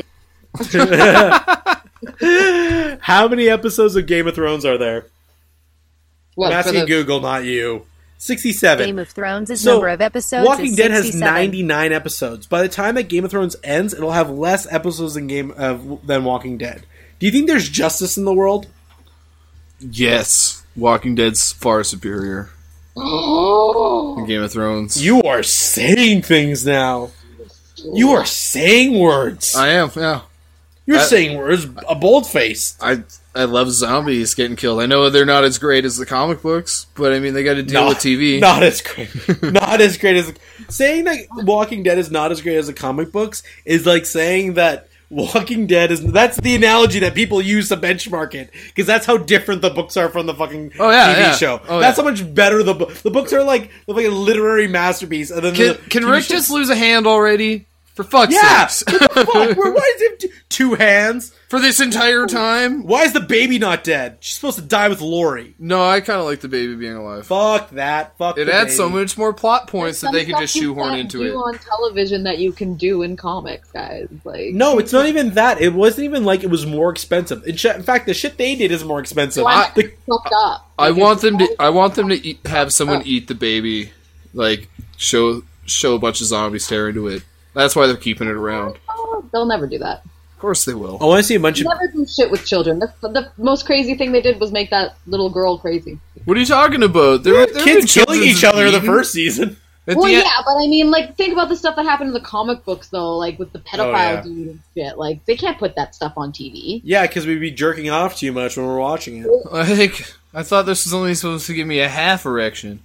S1: How many episodes of Game of Thrones are there?
S2: What,
S1: I'm
S2: for
S1: asking
S2: the-
S1: Google, not you. 67.
S5: Game of Thrones'
S1: So,
S5: number of episodes
S1: Walking
S5: is
S1: Dead has
S5: 67.
S1: 99 episodes. By the time that Game of Thrones ends, it'll have less episodes than Walking Dead. Do you think there's justice in the world?
S3: Yes. Walking Dead's far superior than Game of Thrones.
S1: You are saying things now. You are saying words.
S3: I am, yeah.
S1: You're saying words, a bold face.
S3: I love zombies getting killed. I know they're not as great as the comic books, but I mean, they got to deal with TV.
S1: Not as great. Not as great as... Saying that Walking Dead is not as great as the comic books is like saying that Walking Dead is... That's the analogy that people use to benchmark it. Because that's how different the books are from the fucking TV show.
S3: Oh,
S1: that's how much better the books are like a literary masterpiece. And then
S3: Can
S1: TV
S3: Rick
S1: shows-
S3: just lose a hand already? For fuck's
S1: Yeah!
S3: sakes.
S1: What the fuck? Why is it two hands?
S3: For this entire time?
S1: Why is the baby not dead? She's supposed to die with Lori.
S3: No, I kind of like the baby being alive.
S1: Fuck that. Fuck
S3: It
S1: the
S3: adds so
S1: baby.
S3: much more plot points that
S2: Some
S3: they can
S2: stuff
S3: just
S2: you
S3: shoehorn
S2: can't
S3: into
S2: do
S3: it.
S2: on television that you can do in comics, guys. Like,
S1: No, it's not even that. It wasn't even like it was more expensive. In fact, the shit they did is more expensive.
S2: why
S1: The-
S2: fucked up?
S3: I
S2: Like,
S3: want
S2: it's-
S3: them to have someone eat the baby, like show a bunch of zombies tear into it. That's why they're keeping it around.
S2: Oh, they'll never do that.
S3: Of course they will.
S1: I want to see a bunch
S2: They
S1: of...
S2: never do shit with children. The most crazy thing they did was make that little girl crazy.
S3: What are you talking about? There
S1: kids killing each other in the first season.
S3: At
S2: Well,
S3: the
S2: yeah,
S3: end-
S2: but I mean, like, think about the stuff that happened in the comic books, though, like with the pedophile
S1: yeah.
S2: dude and shit. Like, they can't put that stuff on TV.
S1: Yeah, because we'd be jerking off too much when we're watching it.
S3: Like, I thought this was only supposed to give me a half erection.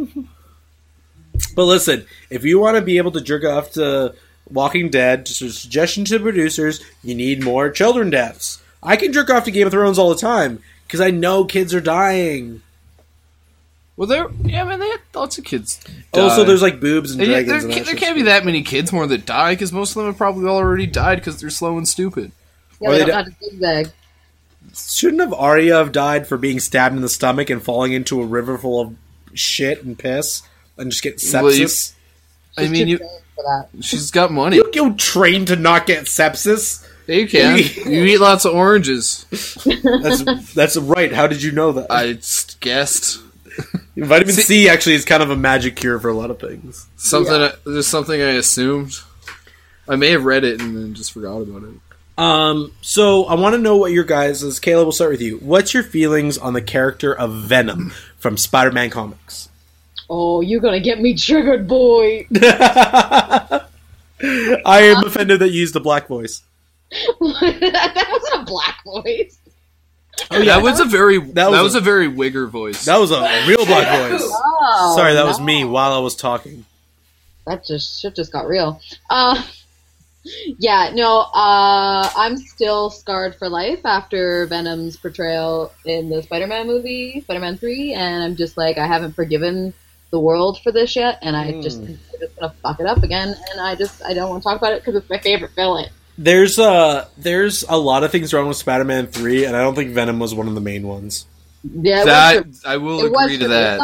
S1: But listen, if you want to be able to jerk off to Walking Dead, just a suggestion to producers, you need more children deaths. I can jerk off to Game of Thrones all the time, because I know kids are dying.
S3: Well, they had lots of kids.
S1: Also,
S3: die.
S1: there's like boobs and
S3: And yet
S1: dragons.
S3: there,
S1: and that
S3: there
S1: shit's
S3: can't be
S1: cool.
S3: that many kids more that die because most of them have probably already died because they're slow and stupid.
S2: Yeah,
S1: Or
S2: they
S1: they
S2: don't have to zigzag.
S1: Shouldn't have Arya have died for being stabbed in the stomach and falling into a river full of shit and piss and just get sepsis?
S3: Well, I
S2: She's
S3: mean,
S2: too trained for that.
S3: she's got money.
S1: You get trained to not get sepsis.
S3: Yeah, you can. You eat lots of oranges.
S1: That's right. How did you know that?
S3: I just guessed
S1: Vitamin C actually is kind of a magic cure for a lot of things.
S3: something. Just something I assumed. I may have read it and then just forgot about it.
S1: So I want to know what your guys' Caleb, we'll start with you. What's your feelings on the character of Venom from Spider-Man comics?
S2: Oh, you're gonna get me triggered, boy.
S1: I am offended that you used the black voice.
S2: That wasn't a black voice.
S3: Oh yeah, that was a very
S1: that was
S3: a very Wigger voice.
S1: That was a real black voice.
S2: Oh,
S1: Sorry, that was
S2: no.
S1: me while I was talking.
S2: That shit just got real. Yeah, no, I'm still scarred for life after Venom's portrayal in the Spider-Man movie, Spider-Man 3, and I'm just like, I haven't forgiven the world for this yet, and I'm just gonna fuck it up again, and I don't want to talk about it because it's my favorite villain.
S1: There's a lot of things wrong with Spider-Man 3, and I don't think Venom was one of the main ones.
S2: Yeah,
S3: that I will agree to that.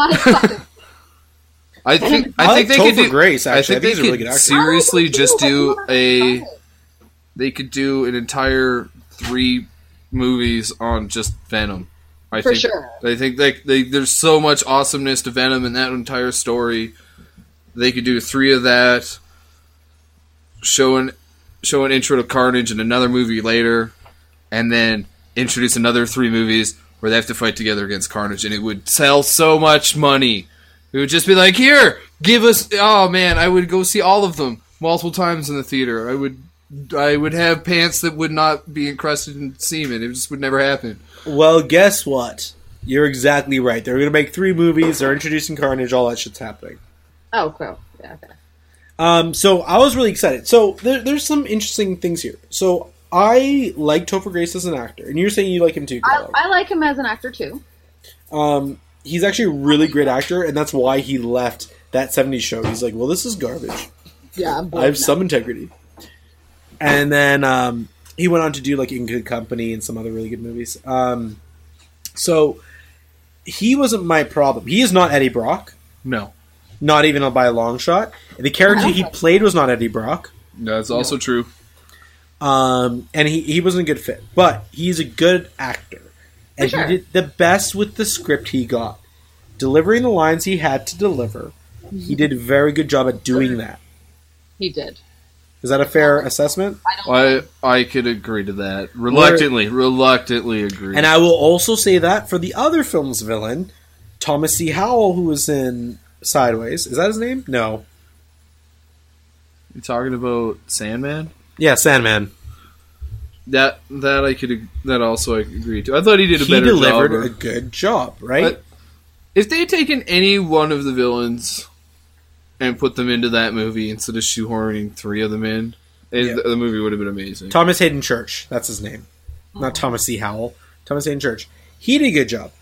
S3: I think they could do.
S1: Grace.
S3: I
S1: Actually,
S3: think
S1: he's a
S3: they
S1: really
S3: could
S1: good actor.
S3: seriously just do a. They could do an entire 3 movies on just Venom. I
S2: For
S3: think,
S2: sure.
S3: I think there's so much awesomeness to Venom in that entire story. They could do 3 of that. Show an intro to Carnage in another movie later, and then introduce another 3 movies where they have to fight together against Carnage, and it would sell so much money. It would just be like, here, give us. Oh man, I would go see all of them multiple times in the theater. I would have pants that would not be encrusted in semen. It just would never happen.
S1: Well, guess what? You're exactly right. They're going to make 3 movies. They're introducing Carnage. All that shit's happening.
S2: Oh, cool. Yeah, okay.
S1: So I was really excited. So there's some interesting things here. So I like Topher Grace as an actor, and you're saying you like him too, Carlo.
S2: I like him as an actor too.
S1: He's actually a really great actor, and that's why he left that 70s show. He's like, well, this is garbage.
S2: Yeah,
S1: I have some integrity. And then he went on to do like In Good Company and some other really good movies. So he wasn't my problem. He is not Eddie Brock.
S3: No.
S1: Not even by a long shot. The character he played was not Eddie Brock.
S3: That's also true.
S1: And he wasn't a good fit. But he's a good actor. And he did the best with the script he got. Delivering the lines he had to deliver. He did a very good job at doing that.
S2: He did.
S1: Is that a fair assessment?
S3: I could agree to that. Reluctantly agree.
S1: And I will also say that for the other film's villain, Thomas C. Howell, who was in Sideways. Is that his name? No.
S3: You talking about Sandman?
S1: Yeah, Sandman.
S3: That also I agree to. I thought he did a better job.
S1: He delivered a good job, right?
S3: But if they had taken any one of the villains and put them into that movie instead of shoehorning 3 of them in, the movie would have been amazing.
S1: Thomas Hayden Church, that's his name. Not Thomas C. Howell. Thomas Hayden Church. He did a good job.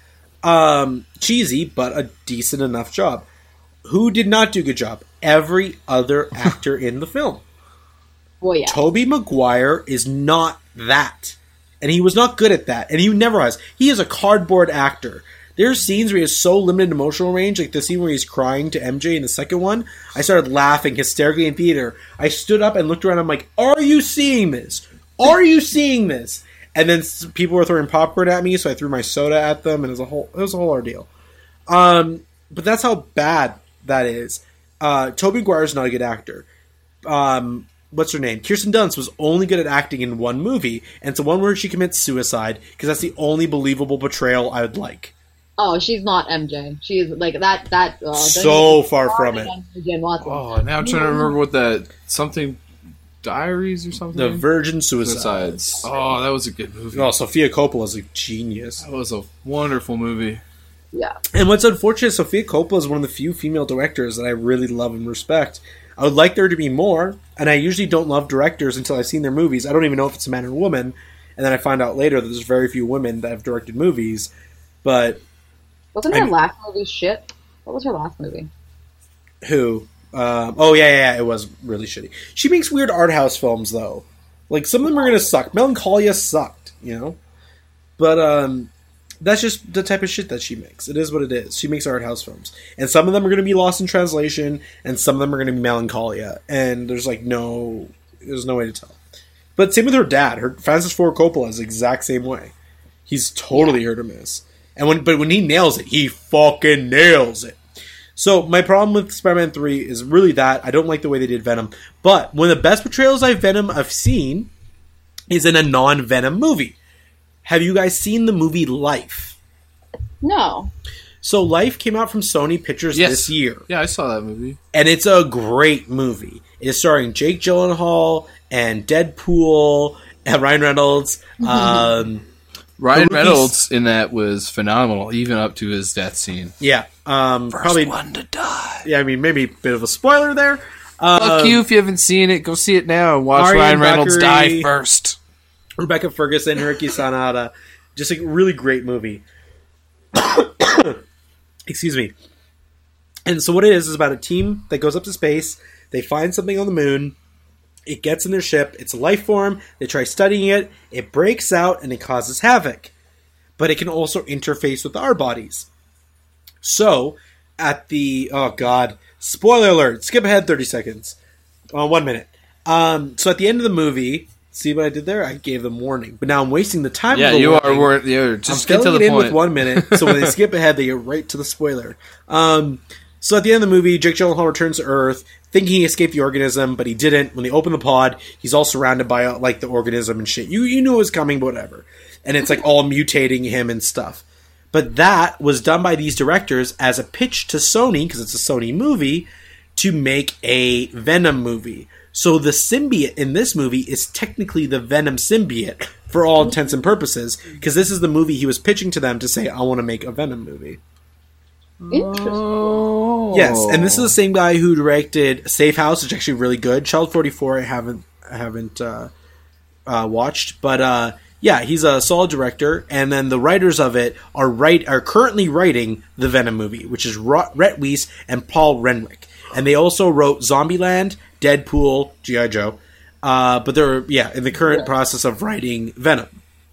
S1: Cheesy, but a decent enough job. Who did not do a good job? Every other actor in the film.
S2: Well, yeah.
S1: Tobey Maguire is not that. And he was not good at that. And he never has. He is a cardboard actor. There's scenes where he has so limited emotional range, like the scene where he's crying to MJ in the second one. I started laughing hysterically in theater. I stood up and looked around. I'm like, are you seeing this? Are you seeing this? And then people were throwing popcorn at me, so I threw my soda at them, and it was a whole ordeal. But that's how bad that is. Tobey Maguire is not a good actor. What's her name? Kirsten Dunst was only good at acting in one movie, and it's the one where she commits suicide, because that's the only believable portrayal I would like.
S2: Oh, she's not MJ. She's like that.
S1: So far from it.
S3: Oh, now I'm trying to remember what that something Diaries or something.
S1: The Virgin Suicides.
S3: Oh, that was a good movie.
S1: Oh, Sofia Coppola's a genius.
S3: That was a wonderful movie.
S2: Yeah.
S1: And what's unfortunate, Sofia Coppola is one of the few female directors that I really love and respect. I would like there to be more, and I usually don't love directors until I've seen their movies. I don't even know if it's a man or woman, and then I find out later that there's very few women that have directed movies. But
S2: wasn't her last movie shit? What was her last movie?
S1: Who? Yeah, it was really shitty. She makes weird art house films, though. Like, some of them are gonna suck. Melancholia sucked, you know? But, that's just the type of shit that she makes. It is what it is. She makes art house films. And some of them are gonna be lost in translation, and some of them are gonna be Melancholia. And there's no way to tell. But same with her dad. Francis Ford Coppola is the exact same way. He's totally hit or miss. But when he nails it, he fucking nails it. So my problem with Spider-Man 3 is really that I don't like the way they did Venom. But one of the best portrayals of Venom I've seen is in a non-Venom movie. Have you guys seen the movie Life?
S2: No.
S1: So Life came out from Sony Pictures this year.
S3: Yeah, I saw that movie.
S1: And it's a great movie. It's starring Jake Gyllenhaal and Deadpool and Ryan Reynolds.
S3: Ryan Reynolds in that was phenomenal, even up to his death scene.
S1: Yeah.
S3: First
S1: probably
S3: one to die.
S1: Yeah, I mean, maybe a bit of a spoiler there.
S3: Fuck you if you haven't seen it. Go see it now and watch Ryan Reynolds die first.
S1: Rebecca Ferguson, Ricky Sanada. Just a really great movie. Excuse me. And so what it is about a team that goes up to space. They find something on the moon. It gets in their ship. It's a life form. They try studying it. It breaks out and it causes havoc. But it can also interface with our bodies. So, at the... Oh, God. Spoiler alert. Skip ahead 30 seconds. 1 minute. So, at the end of the movie... See what I did there? I gave them warning. But now I'm wasting the time.
S3: Yeah, you are warning. Yeah, just get to the point. I'm filling it in
S1: with 1 minute. So, when they skip ahead, they get right to the spoiler. So, at the end of the movie, Jake Gyllenhaal returns to Earth, thinking he escaped the organism, but he didn't. When they open the pod, he's all surrounded by, like, the organism and shit. You knew it was coming, but whatever. And it's, like, all mutating him and stuff. But that was done by these directors as a pitch to Sony, because it's a Sony movie, to make a Venom movie. So the symbiote in this movie is technically the Venom symbiote for all intents and purposes, because this is the movie he was pitching to them to say, I want to make a Venom movie.
S2: Interesting.
S3: Oh.
S1: Yes, and this is the same guy who directed Safe House, which is actually really good. Child 44 I haven't watched, but yeah, he's a solid director, and then the writers of it are currently writing the Venom movie, which is Rhett Weisz and Paul Renwick. And they also wrote Zombieland, Deadpool, G.I. Joe, but they're in the current process of writing Venom.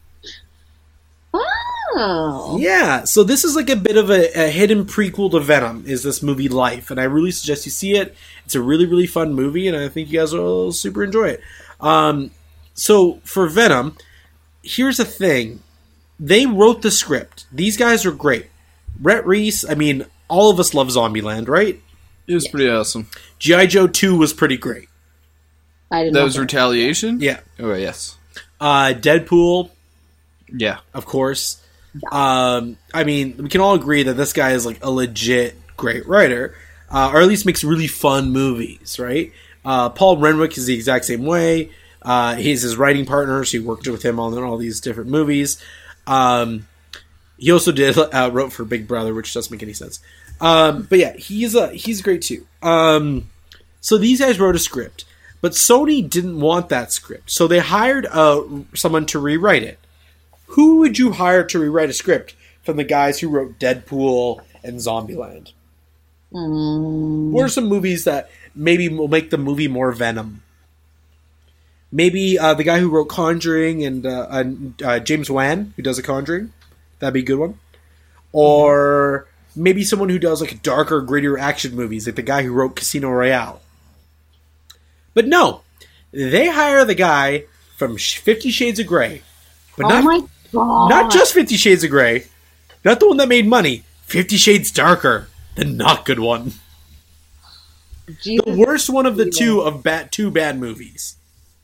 S2: Oh.
S1: Yeah, so this is like a bit of a hidden prequel to Venom, is this movie Life, and I really suggest you see it. It's a really, really fun movie, and I think you guys will super enjoy it. So for Venom, here's the thing. They wrote the script. These guys are great. Rhett Reese, I mean, all of us love Zombieland, right?
S3: It was pretty awesome.
S1: G.I. Joe 2 was pretty great.
S2: I didn't
S3: That
S2: know
S3: was Retaliation?
S1: Yeah.
S3: Oh, yes.
S1: Deadpool,
S3: Yeah.
S1: of course. I mean, we can all agree that this guy is like a legit great writer, or at least makes really fun movies, right? Paul Renwick is the exact same way. He's his writing partner, so he worked with him on all these different movies. He also wrote for Big Brother, which doesn't make any sense. But yeah, he's great too. So these guys wrote a script, but Sony didn't want that script, so they hired someone to rewrite it. Who would you hire to rewrite a script from the guys who wrote Deadpool and Zombieland? What are some movies that maybe will make the movie more Venom? Maybe the guy who wrote Conjuring and James Wan, who does The Conjuring. That'd be a good one. Or maybe someone who does like darker, grittier action movies, like the guy who wrote Casino Royale. But no, they hire the guy from 50 Shades of Grey. But not just 50 Shades of Grey. Not the one that made money. 50 Shades Darker. The not good one.
S2: Jesus.
S1: The worst one of the two bad movies.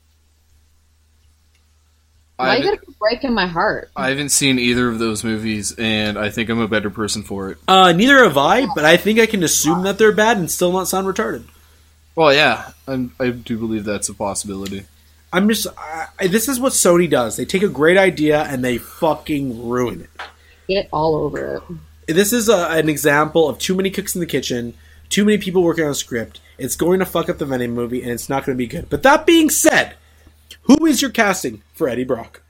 S2: Why you gotta keep breaking my heart?
S3: I haven't seen either of those movies, and I think I'm a better person for it.
S1: Neither have I, but I think I can assume that they're bad and still not sound retarded.
S3: Well, yeah, I do believe that's a possibility.
S1: This is what Sony does. They take a great idea and they fucking ruin it.
S2: Get all over it.
S1: This is an example of too many cooks in the kitchen, too many people working on a script. It's going to fuck up the Venom movie, and it's not going to be good. But that being said, who is your casting for Eddie Brock?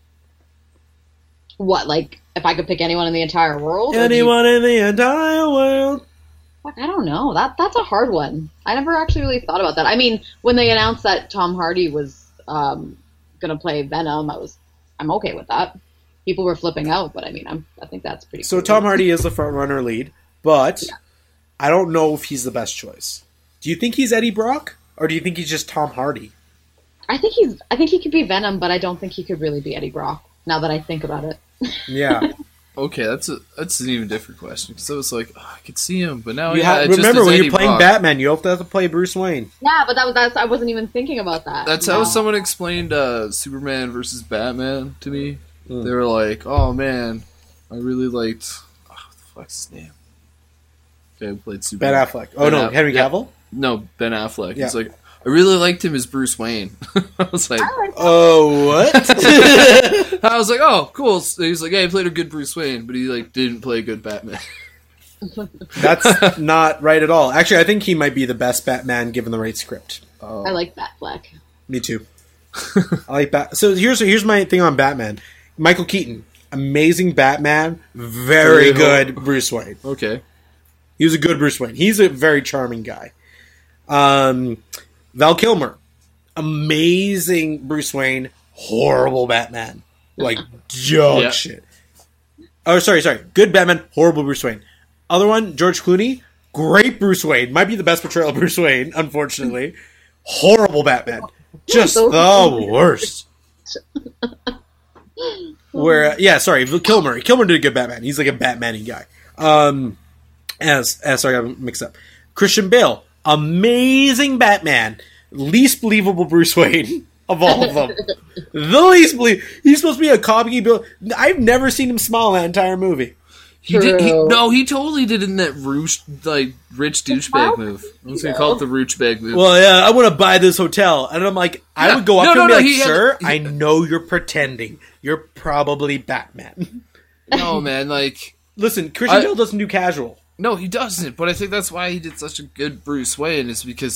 S2: What, like, if I could pick anyone in the entire world?
S1: Anyone in the entire world.
S2: Fuck, I don't know. That's a hard one. I never actually really thought about that. I mean, when they announced that Tom Hardy was gonna play Venom, I'm okay with that. People were flipping out, but I mean, I think that's pretty.
S1: So
S2: cool.
S1: Tom Hardy is the front runner lead, but I don't know if he's the best choice. Do you think he's Eddie Brock, or do you think he's just Tom Hardy?
S2: I think he could be Venom, but I don't think he could really be Eddie Brock. Now that I think about it.
S1: Yeah.
S3: Okay, that's an even different question. So it's like, I could see him, but now
S1: remember when you're playing Batman, you have to play Bruce Wayne.
S2: Yeah, but that's I wasn't even thinking about that.
S3: That's how someone explained Superman versus Batman to me. They were like, "Oh man, I really liked what the fuck's his name? Okay, who played Superman?
S1: Ben Affleck. Oh no, Henry Cavill.
S3: No, Ben Affleck.
S1: Yeah.
S3: He's like, I really liked him as Bruce Wayne. I was like,
S1: oh what?
S3: I was like, oh cool. So he's like, yeah, he played a good Bruce Wayne, but he like didn't play a good Batman.
S1: That's not right at all. Actually, I think he might be the best Batman given the right script.
S2: I like Batfleck.
S1: Me too. I like Bat. So here's my thing on Batman. Michael Keaton, amazing Batman, very good Bruce Wayne.
S3: Okay,
S1: he was a good Bruce Wayne. He's a very charming guy. Val Kilmer, amazing Bruce Wayne, horrible Batman, like dog shit. Oh, sorry, good Batman, horrible Bruce Wayne. Other one, George Clooney, great Bruce Wayne, might be the best portrayal of Bruce Wayne, unfortunately. Horrible Batman, just the worst. Kilmer did a good Batman. He's like a Batman-y guy. Sorry, I got mixed up. Christian Bale, amazing Batman, least believable Bruce Wayne of all of them. The least believable. He's supposed to be a comic Bill. I've never seen him smile that entire movie.
S3: He totally did it in that rich douchebag move. I'm just gonna call it the douchebag move.
S1: Well, yeah, I want to buy this hotel, and I'm like, I would go up to him and be like, sir, I know you're pretending. You're probably Batman.
S3: No, man, like,
S1: listen, Christian Bale doesn't do casual.
S3: No, he doesn't. But I think that's why he did such a good Bruce Wayne, is because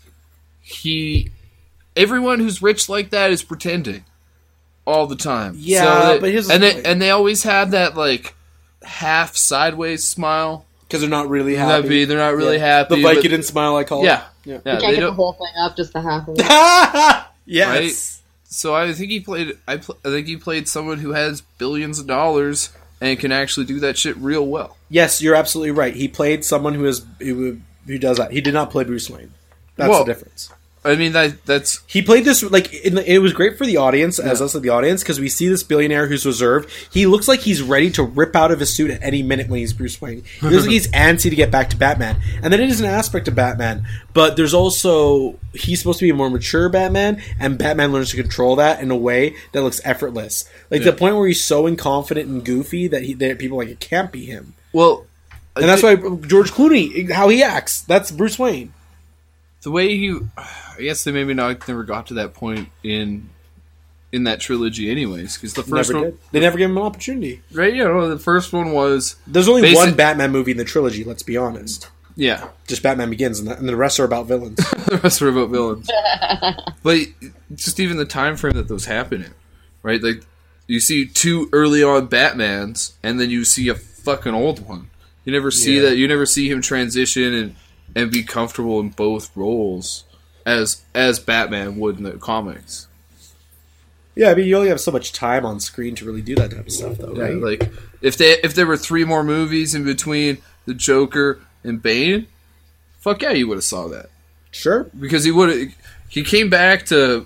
S3: he everyone who's rich like that is pretending all the time.
S1: Yeah,
S3: but they always have that like half sideways smile
S1: because they're not really happy.
S3: They're not really happy.
S1: The Vicodin smile, I call it.
S3: Yeah.
S2: You can't get the whole thing up, just the half of it.
S1: Yes.
S3: Right? So I think he played someone who has billions of dollars and can actually do that shit real well.
S1: Yes, you're absolutely right. He played someone who does that. He did not play Bruce Wayne. That's the difference.
S3: I mean, that's...
S1: He played this, like, it was great for the audience, as us, the audience, because we see this billionaire who's reserved. He looks like he's ready to rip out of his suit at any minute when he's Bruce Wayne. He looks like he's antsy to get back to Batman. And then it is an aspect of Batman, but there's also... He's supposed to be a more mature Batman, and Batman learns to control that in a way that looks effortless. Like, the point where he's so inconstant and goofy that people are like, it can't be him.
S3: Well...
S1: And that's why George Clooney, how he acts, that's Bruce Wayne.
S3: The way I guess they maybe never got to that point in that trilogy, anyways. Because the first one,
S1: they never gave him an opportunity,
S3: right? You know, the first one was
S1: there's only one Batman movie in the trilogy. Let's be honest.
S3: Yeah,
S1: just Batman Begins, and the rest are about villains.
S3: The rest are about villains. But just even the time frame that those happen in, right? Like you see two early on Batmans, and then you see a fucking old one. You never see that. You never see him transition and be comfortable in both roles as Batman would in the comics.
S1: Yeah, I mean, you only have so much time on screen to really do that type of stuff, though, right?
S3: Like, if there were 3 more movies in between the Joker and Bane, fuck yeah, you would have saw that.
S1: Sure.
S3: Because he came back to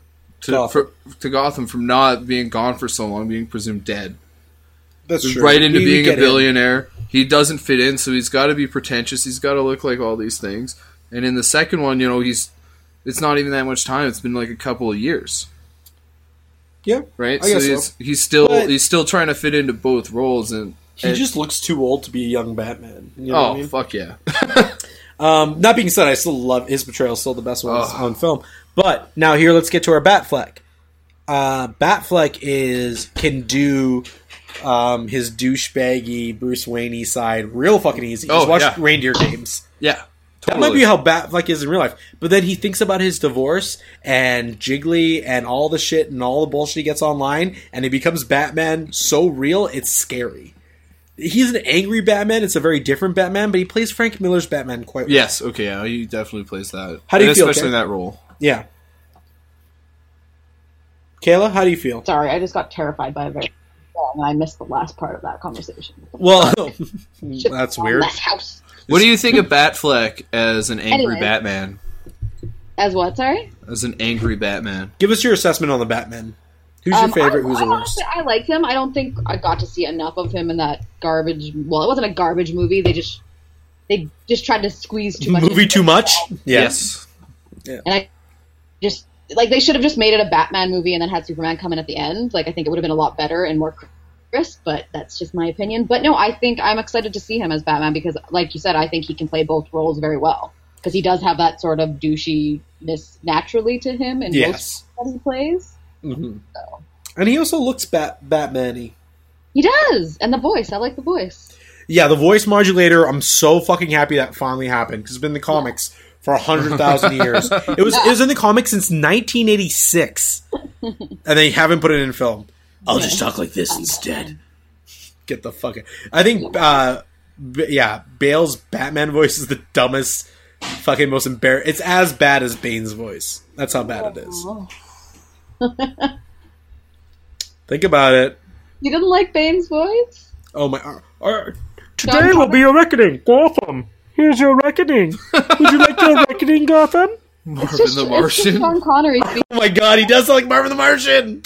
S3: Gotham from not being gone for so long, being presumed dead. That's true. Right into being a billionaire. He doesn't fit in, so he's got to be pretentious. He's got to look like all these things. And in the second one, you know, it's not even that much time. It's been like a couple of years.
S1: Yeah,
S3: right. He's still trying to fit into both roles, and
S1: he just looks too old to be a young Batman. You know what I mean?
S3: Fuck yeah.
S1: That being said, I still love his portrayal. Still the best one on film. But now here, let's get to our Batfleck. Batfleck can do his douchebaggy Bruce Wayne side real fucking easy. Just watch Reindeer Games.
S3: Yeah.
S1: Totally. That might be how Batfleck is in real life. But then he thinks about his divorce and Jiggly and all the shit and all the bullshit he gets online, and he becomes Batman so real, it's scary. He's an angry Batman. It's a very different Batman, but he plays Frank Miller's Batman quite well.
S3: Yes, okay, yeah, he definitely plays that.
S1: How do you feel,
S3: especially in that role.
S1: Yeah. Kayla, how do you feel?
S2: Sorry, I just got terrified by a very long, and I missed the last part of that conversation.
S1: Well, that's weird.
S2: House.
S3: What do you think of Batfleck as an angry Batman?
S2: As what, sorry? As
S3: an angry Batman.
S1: Give us your assessment on the Batman. Who's your favorite? Who's the worst?
S2: I liked him. I don't think I got to see enough of him in that garbage... Well, it wasn't a garbage movie. They just tried to squeeze too much.
S1: Movie too much?
S3: Yes.
S2: Yeah. And I just... Like, they should have just made it a Batman movie and then had Superman come in at the end. Like, I think it would have been a lot better and more crisp, but that's just my opinion. But no, I think I'm excited to see him as Batman because, like you said, I think he can play both roles very well. Because he does have that sort of douchiness naturally to him in most that he plays.
S1: Mm-hmm. So. And he also looks Batman-y.
S2: He does! And the voice. I like the voice.
S1: Yeah, the voice modulator, I'm so fucking happy that finally happened. Because it's been in the comics for 100,000 years. It was in the comics since 1986. And they haven't put it in film. I'll just talk like this instead. Get the fuck out. I think, Bale's Batman voice is the dumbest, fucking most embarrassing. It's as bad as Bane's voice. That's how bad it is. Think about it.
S2: You didn't like Bane's voice?
S1: Oh my... today will be your reckoning, Gotham. Here's your reckoning. Would you like your reckoning, Gotham?
S3: Marvin the Martian.
S2: It's Sean Connery speaking.
S1: Oh my god, he does sound like Marvin the Martian.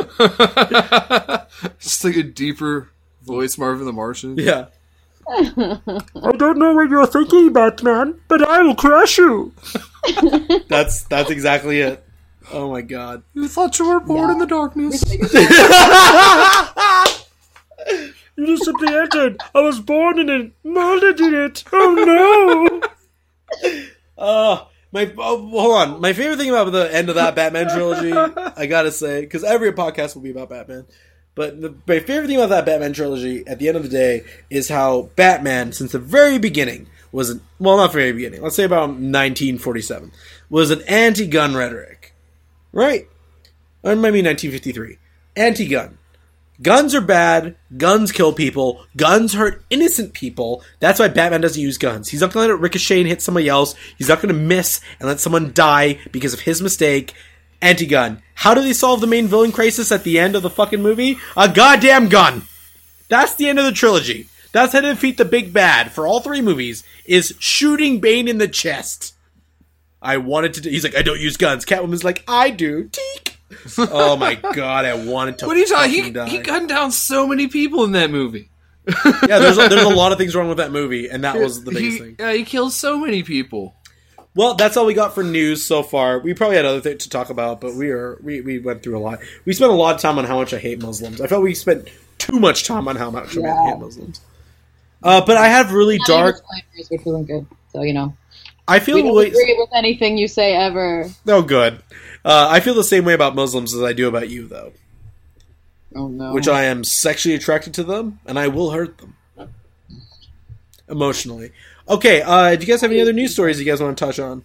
S3: Just like a deeper voice, Marvin the Martian.
S1: Yeah. I don't know what you're thinking, Batman, but I will crush you. That's exactly it. Oh my god.
S3: You thought you were born in the darkness.
S1: You just simply entered. I was born in it. Molded in it. Oh no. Hold on. My favorite thing about the end of that Batman trilogy, I gotta say, because every podcast will be about Batman, but my favorite thing about that Batman trilogy, at the end of the day, is how Batman, since the very beginning, not very beginning, let's say about 1947, was an anti-gun rhetoric. Right? Or maybe 1953. Anti-gun. Guns are bad. Guns kill people. Guns hurt innocent people. That's why Batman doesn't use guns. He's not going to let it ricochet and hit somebody else. He's not going to miss and let someone die because of his mistake. Anti-gun. How do they solve the main villain crisis at the end of the fucking movie? A goddamn gun. That's the end of the trilogy. That's how to defeat the big bad for all three movies, is shooting Bane in the chest. He's like, I don't use guns. Catwoman's like, I do. Teek. Oh my god, I wanted to.
S3: What are you
S1: talking?
S3: He gunned down so many people in that movie.
S1: Yeah, there's a lot of things wrong with that movie, and that was the biggest thing.
S3: Yeah, he killed so many people.
S1: Well, that's all we got for news so far. We probably had other things to talk about, but we went through a lot. We spent a lot of time on how much I hate Muslims. I felt we spent too much time on how much I hate Muslims. But I have really dark.
S2: We're feeling good, so you know.
S1: I feel
S2: we don't agree with anything you say ever.
S1: Oh, good. I feel the same way about Muslims as I do about you, though.
S2: Oh no!
S1: Which I am sexually attracted to them, and I will hurt them emotionally. Okay, do you guys have any other news stories you guys want to touch on?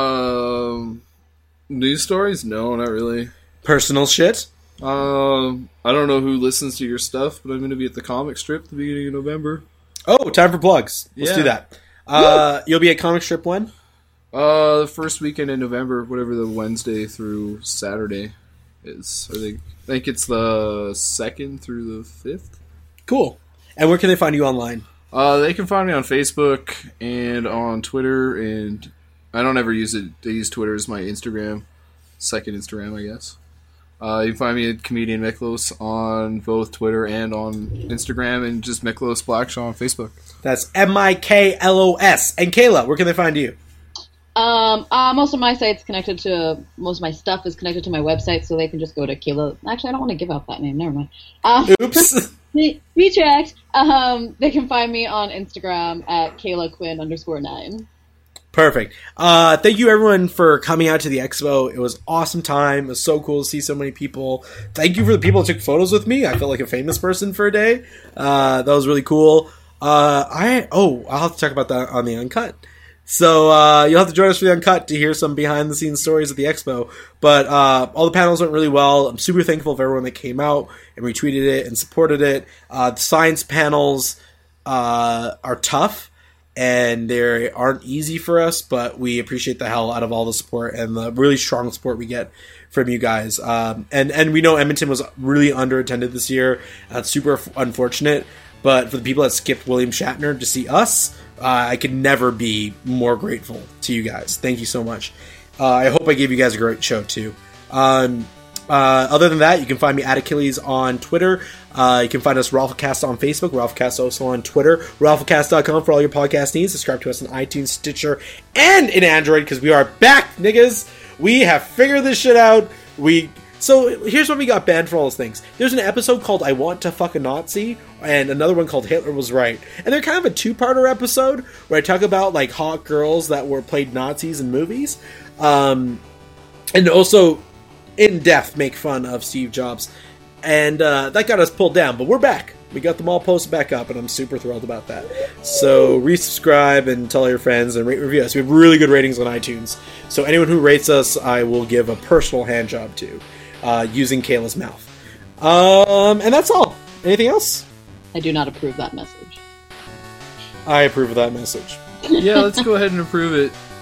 S3: News stories? No, not really.
S1: Personal shit?
S3: I don't know who listens to your stuff, but I'm going to be at the comic strip at the beginning of November.
S1: Oh, time for plugs. Let's do that. You'll be at comic strip when?
S3: The first weekend in November, whatever the Wednesday through Saturday is. I think it's the 2nd through the 5th.
S1: Cool. And where can they find you online?
S3: They can find me on Facebook and on Twitter, and I don't ever use it. I use Twitter as my Instagram, second Instagram, I guess. You can find me at Comedian Miklos on both Twitter and on Instagram, and just Miklos Blackshaw on Facebook. That's
S1: Miklos. And Kayla, where can they find you?
S2: Most of my stuff is connected to my website, so they can just go to Kayla. Actually, I don't want to give out that name. Never mind.
S1: Oops.
S2: Retract. They can find me on Instagram at KaylaQuinn_9.
S1: Perfect. Thank you everyone for coming out to the expo. It was an awesome time. It was so cool to see so many people. Thank you for the people that took photos with me. I felt like a famous person for a day. That was really cool. I'll have to talk about that on the Uncut. So you'll have to join us for the Uncut to hear some behind-the-scenes stories at the expo. But all the panels went really well. I'm super thankful for everyone that came out and retweeted it and supported it. The science panels are tough, and they aren't easy for us, but we appreciate the hell out of all the support and the really strong support we get from you guys. And we know Edmonton was really underattended this year. It's super unfortunate. But for the people that skipped William Shatner to see us, I could never be more grateful to you guys. Thank you so much. I hope I gave you guys a great show, too. Other than that, you can find me at Achilles on Twitter. You can find us Rafflecast on Facebook, Rafflecast also on Twitter, Rafflecast.com for all your podcast needs. Subscribe to us on iTunes, Stitcher, and in Android, because we are back, niggas. We have figured this shit out. So here's what we got banned for all those things. There's an episode called I Want to Fuck a Nazi, and another one called Hitler Was Right. And they're kind of a two-parter episode where I talk about like hot girls that played Nazis in movies. And also in depth make fun of Steve Jobs. And that got us pulled down, but we're back. We got them all posted back up, and I'm super thrilled about that. So resubscribe and tell all your friends and rate and review us. We have really good ratings on iTunes. So anyone who rates us, I will give a personal hand job to. Using Kayla's mouth. And that's all. Anything else?
S2: I do not approve that message.
S1: I approve of that message.
S3: Yeah, let's go ahead and approve it.